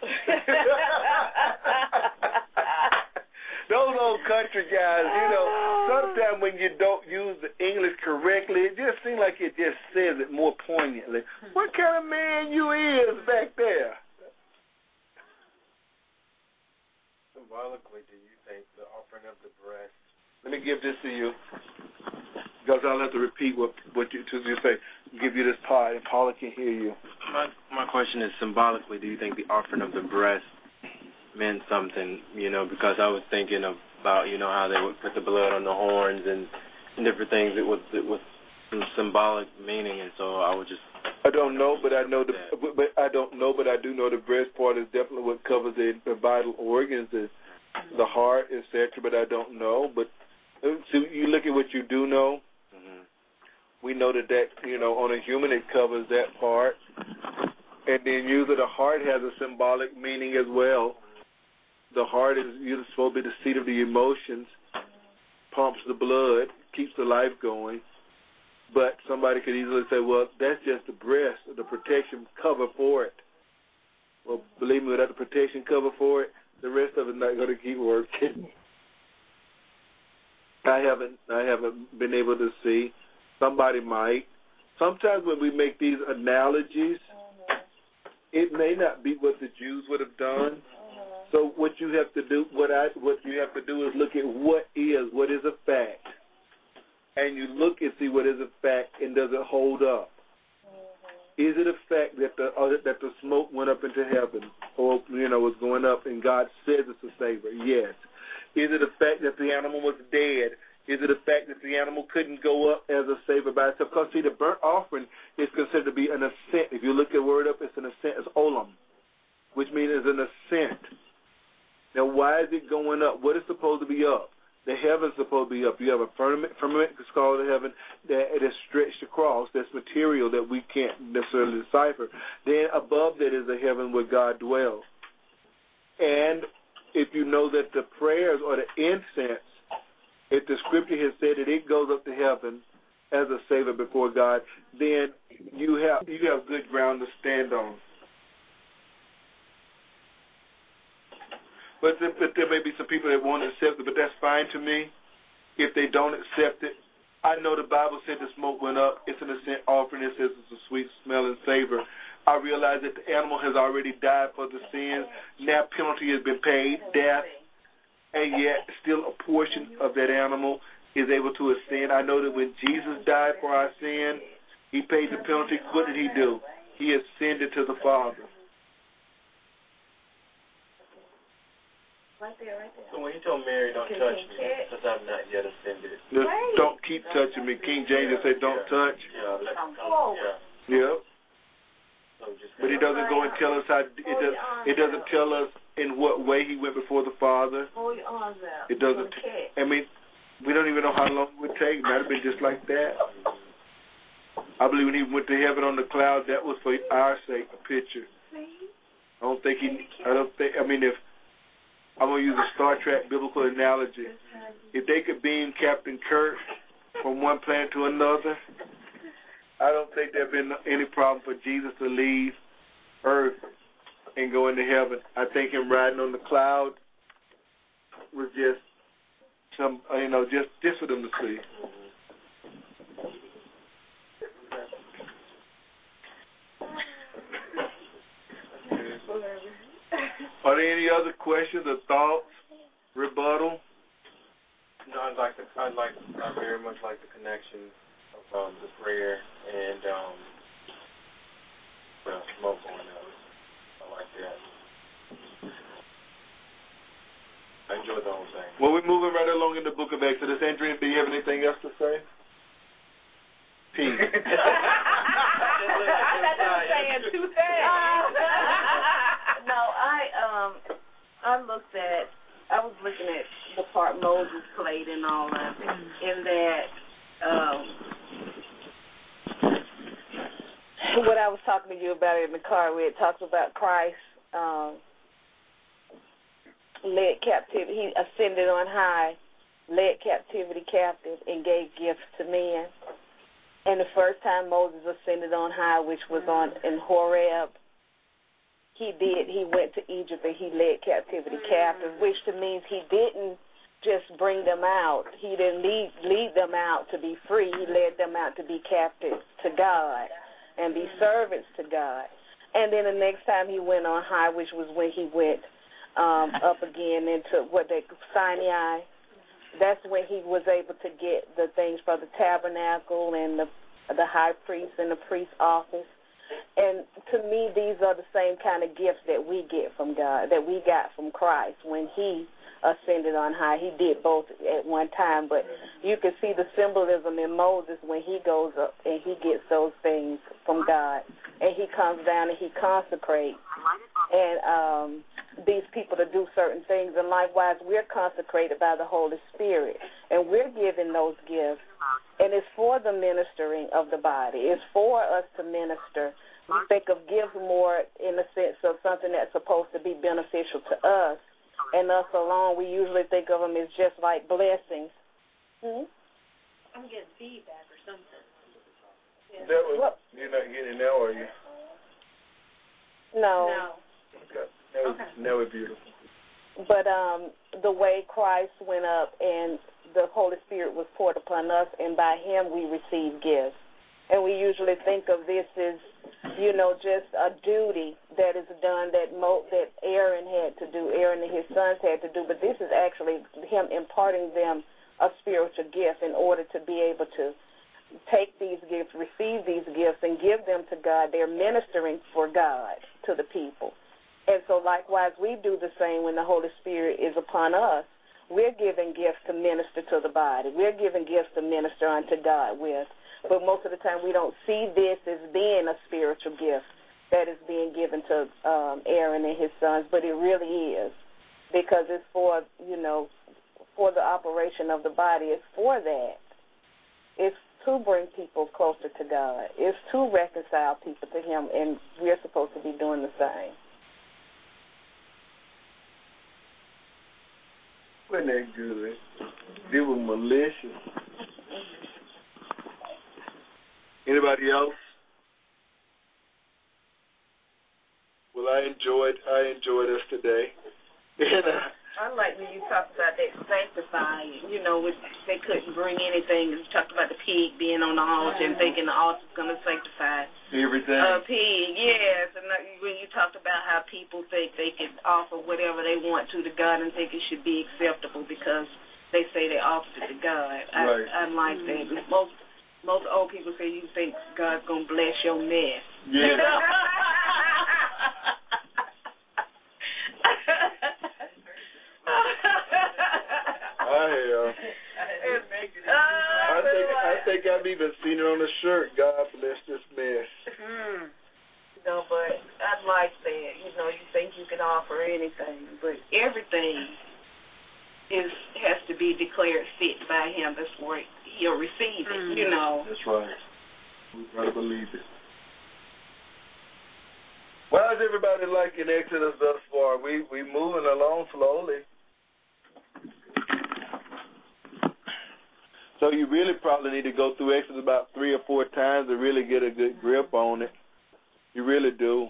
Those old country guys, sometimes when you don't use the English correctly, it just seems like it just says it more poignantly. What kind of man you is back there? Symbolically, do you think the offering of the breast? Let me give this to you, because I'll have to repeat what you say. Give you this part, and Paula can hear you. My question is, symbolically, do you think the offering of the breast meant something? Because I was thinking about how they would put the blood on the horns and different things. It was some symbolic meaning, and so I would just. I don't know, but I know I don't know, but I do know the breast part is definitely what covers the vital organs, the heart, etc. But I don't know. But so you look at what you do know. Mm-hmm. We know that on a human it covers that part, and then usually the heart has a symbolic meaning as well. The heart is supposed to be the seat of the emotions, pumps the blood, keeps the life going. But somebody could easily say, well, that's just the breast, the protection cover for it. Well, believe me, without the protection cover for it, the rest of it's not going to keep working. I haven't been able to see. Somebody might. Sometimes when we make these analogies, it may not be what the Jews would have done. So what you have to do, what you have to do is look at what is a fact, and you look and see what is a fact and does it hold up. Is it a fact that the smoke went up into heaven, or was going up, and God says it's a savor? Yes. Is it a fact that the animal was dead? Is it a fact that the animal couldn't go up as a savor by itself? Because, see, the burnt offering is considered to be an ascent. If you look at the word up, it's an ascent. It's olam, which means it's an ascent. Now, why is it going up? What is supposed to be up? The heaven's supposed to be up. You have a firmament it's called the heaven, that it is stretched across. That's material that we can't necessarily decipher. Then above that is the heaven where God dwells. And if you know that the prayers or the incense, if the scripture has said that it goes up to heaven as a savor before God, then you have good ground to stand on. But there may be some people that won't accept it, but that's fine to me. If they don't accept it, I know the Bible said the smoke went up. It's an ascent offering. It says it's a sweet smell and savor. I realize that the animal has already died for the sins. Now penalty has been paid, death, and yet still a portion of that animal is able to ascend. I know that when Jesus died for our sin, he paid the penalty. What did he do? He ascended to the Father. Right there. So when he told Mary, don't touch me, because I'm not yet ascended. Don't keep touching me. King James said, don't touch. Yeah. But he doesn't go and tell us how. It doesn't tell us in what way he went before the Father. Hold your arms out. It doesn't. I mean, we don't even know how long it would take. It might have been just like that. I believe when he went to heaven on the cloud, that was for our sake, a picture. I mean, if I'm going to use a Star Trek biblical analogy, if they could beam Captain Kirk from one planet to another, I don't think there'd been any problem for Jesus to leave Earth and go into heaven. I think him riding on the cloud was just some, just for them to see. Are there any other questions or thoughts? Rebuttal? No, I very much like the connection of the prayer and smoke on it. I like that. I enjoyed the whole thing. Well, we're moving right along in the book of Exodus. Andrea, do you have anything else to say? Peace. I thought you were saying two things. No, I was looking at the part Moses played and all that, and that what I was talking to you about in the car, we had talked about Christ led captivity. He ascended on high, led captivity captive, and gave gifts to men. And the first time Moses ascended on high, which was in Horeb, he went to Egypt and he led captivity captive, which means he didn't just bring them out. He didn't lead them out to be free. He led them out to be captive to God and be servants to God. And then the next time he went on high, which was when he went up again into Sinai. That's when he was able to get the things for the tabernacle and the high priest and the priest's office. And to me, these are the same kind of gifts that we get from God, that we got from Christ when he ascended on high. He did both at one time, but you can see the symbolism in Moses when he goes up and he gets those things from God, and he comes down and he consecrates and these people to do certain things. And likewise, we're consecrated by the Holy Spirit, and we're given those gifts, and it's for the ministering of the body. It's for us to minister. We think of gifts more in the sense of something that's supposed to be beneficial to us and us alone. We usually think of them as just like blessings. I'm getting feedback or something. Yeah. You're not getting it now, are you? No. Okay. That was beautiful. But the way Christ went up and the Holy Spirit was poured upon us, and by him we receive gifts. And we usually think of this as, just a duty that is done that Aaron had to do, Aaron and his sons had to do. But this is actually him imparting them a spiritual gift in order to be able to take these gifts, receive these gifts, and give them to God. They're ministering for God to the people. And so likewise, we do the same when the Holy Spirit is upon us. We're giving gifts to minister to the body. We're giving gifts to minister unto God with. But most of the time we don't see this as being a spiritual gift that is being given to Aaron and his sons, but it really is, because it's for, for the operation of the body. It's for that. It's to bring people closer to God. It's to reconcile people to him, and we're supposed to be doing the same. Wasn't that good? They were malicious. Anybody else? Well, I enjoyed us today. I like when you talked about that sanctifying, which they couldn't bring anything. You talked about the pig being on the altar and thinking the altar's going to sanctify everything. A pig, yes. And when you talked about how people think they can offer whatever they want to God and think it should be acceptable because they say they offered it to God. Right. I like that. Most old people say you think God's going to bless your mess. Yeah. I think I've even seen it on a shirt. God bless this mess. But I like that. You think you can offer anything, but everything has to be declared fit by him before he'll receive it, That's right. We gotta believe it. Well, how's everybody liking Exodus thus far? We moving along slowly. So you really probably need to go through Exodus about 3 or 4 times to really get a good grip on it. You really do.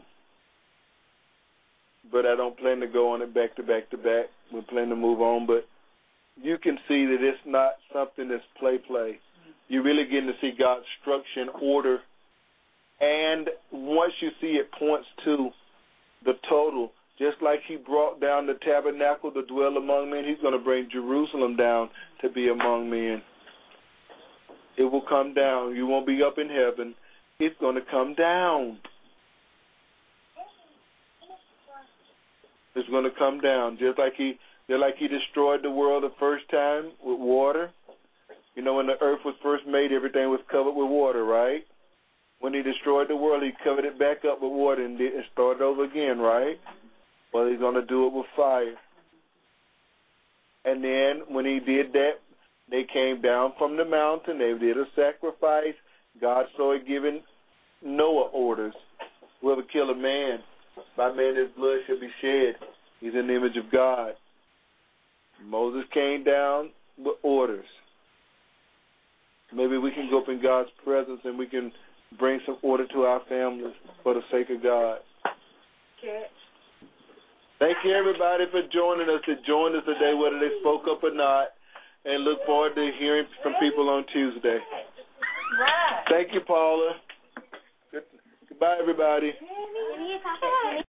But I don't plan to go on it back to back to back. We plan to move on, but you can see that it's not something that's play. You're really getting to see God's structure and order. And once you see it points to the total, just like he brought down the tabernacle to dwell among men, he's going to bring Jerusalem down to be among men. It will come down. You won't be up in heaven. It's going to come down. It's going to come down, just like he destroyed the world the first time with water. When the earth was first made, everything was covered with water, right? When he destroyed the world, he covered it back up with water and started over again, right? Well, he's going to do it with fire. And then when he did that, they came down from the mountain. They did a sacrifice. God started giving Noah orders. Whoever kill a man, by man his blood shall be shed. He's in the image of God. Moses came down with orders. Maybe we can go up in God's presence and we can bring some order to our families for the sake of God. Okay. Thank you, everybody, for joining us. That joined us today, whether they spoke up or not, and look forward to hearing from people on Tuesday. Right. Thank you, Paula. Goodbye, everybody.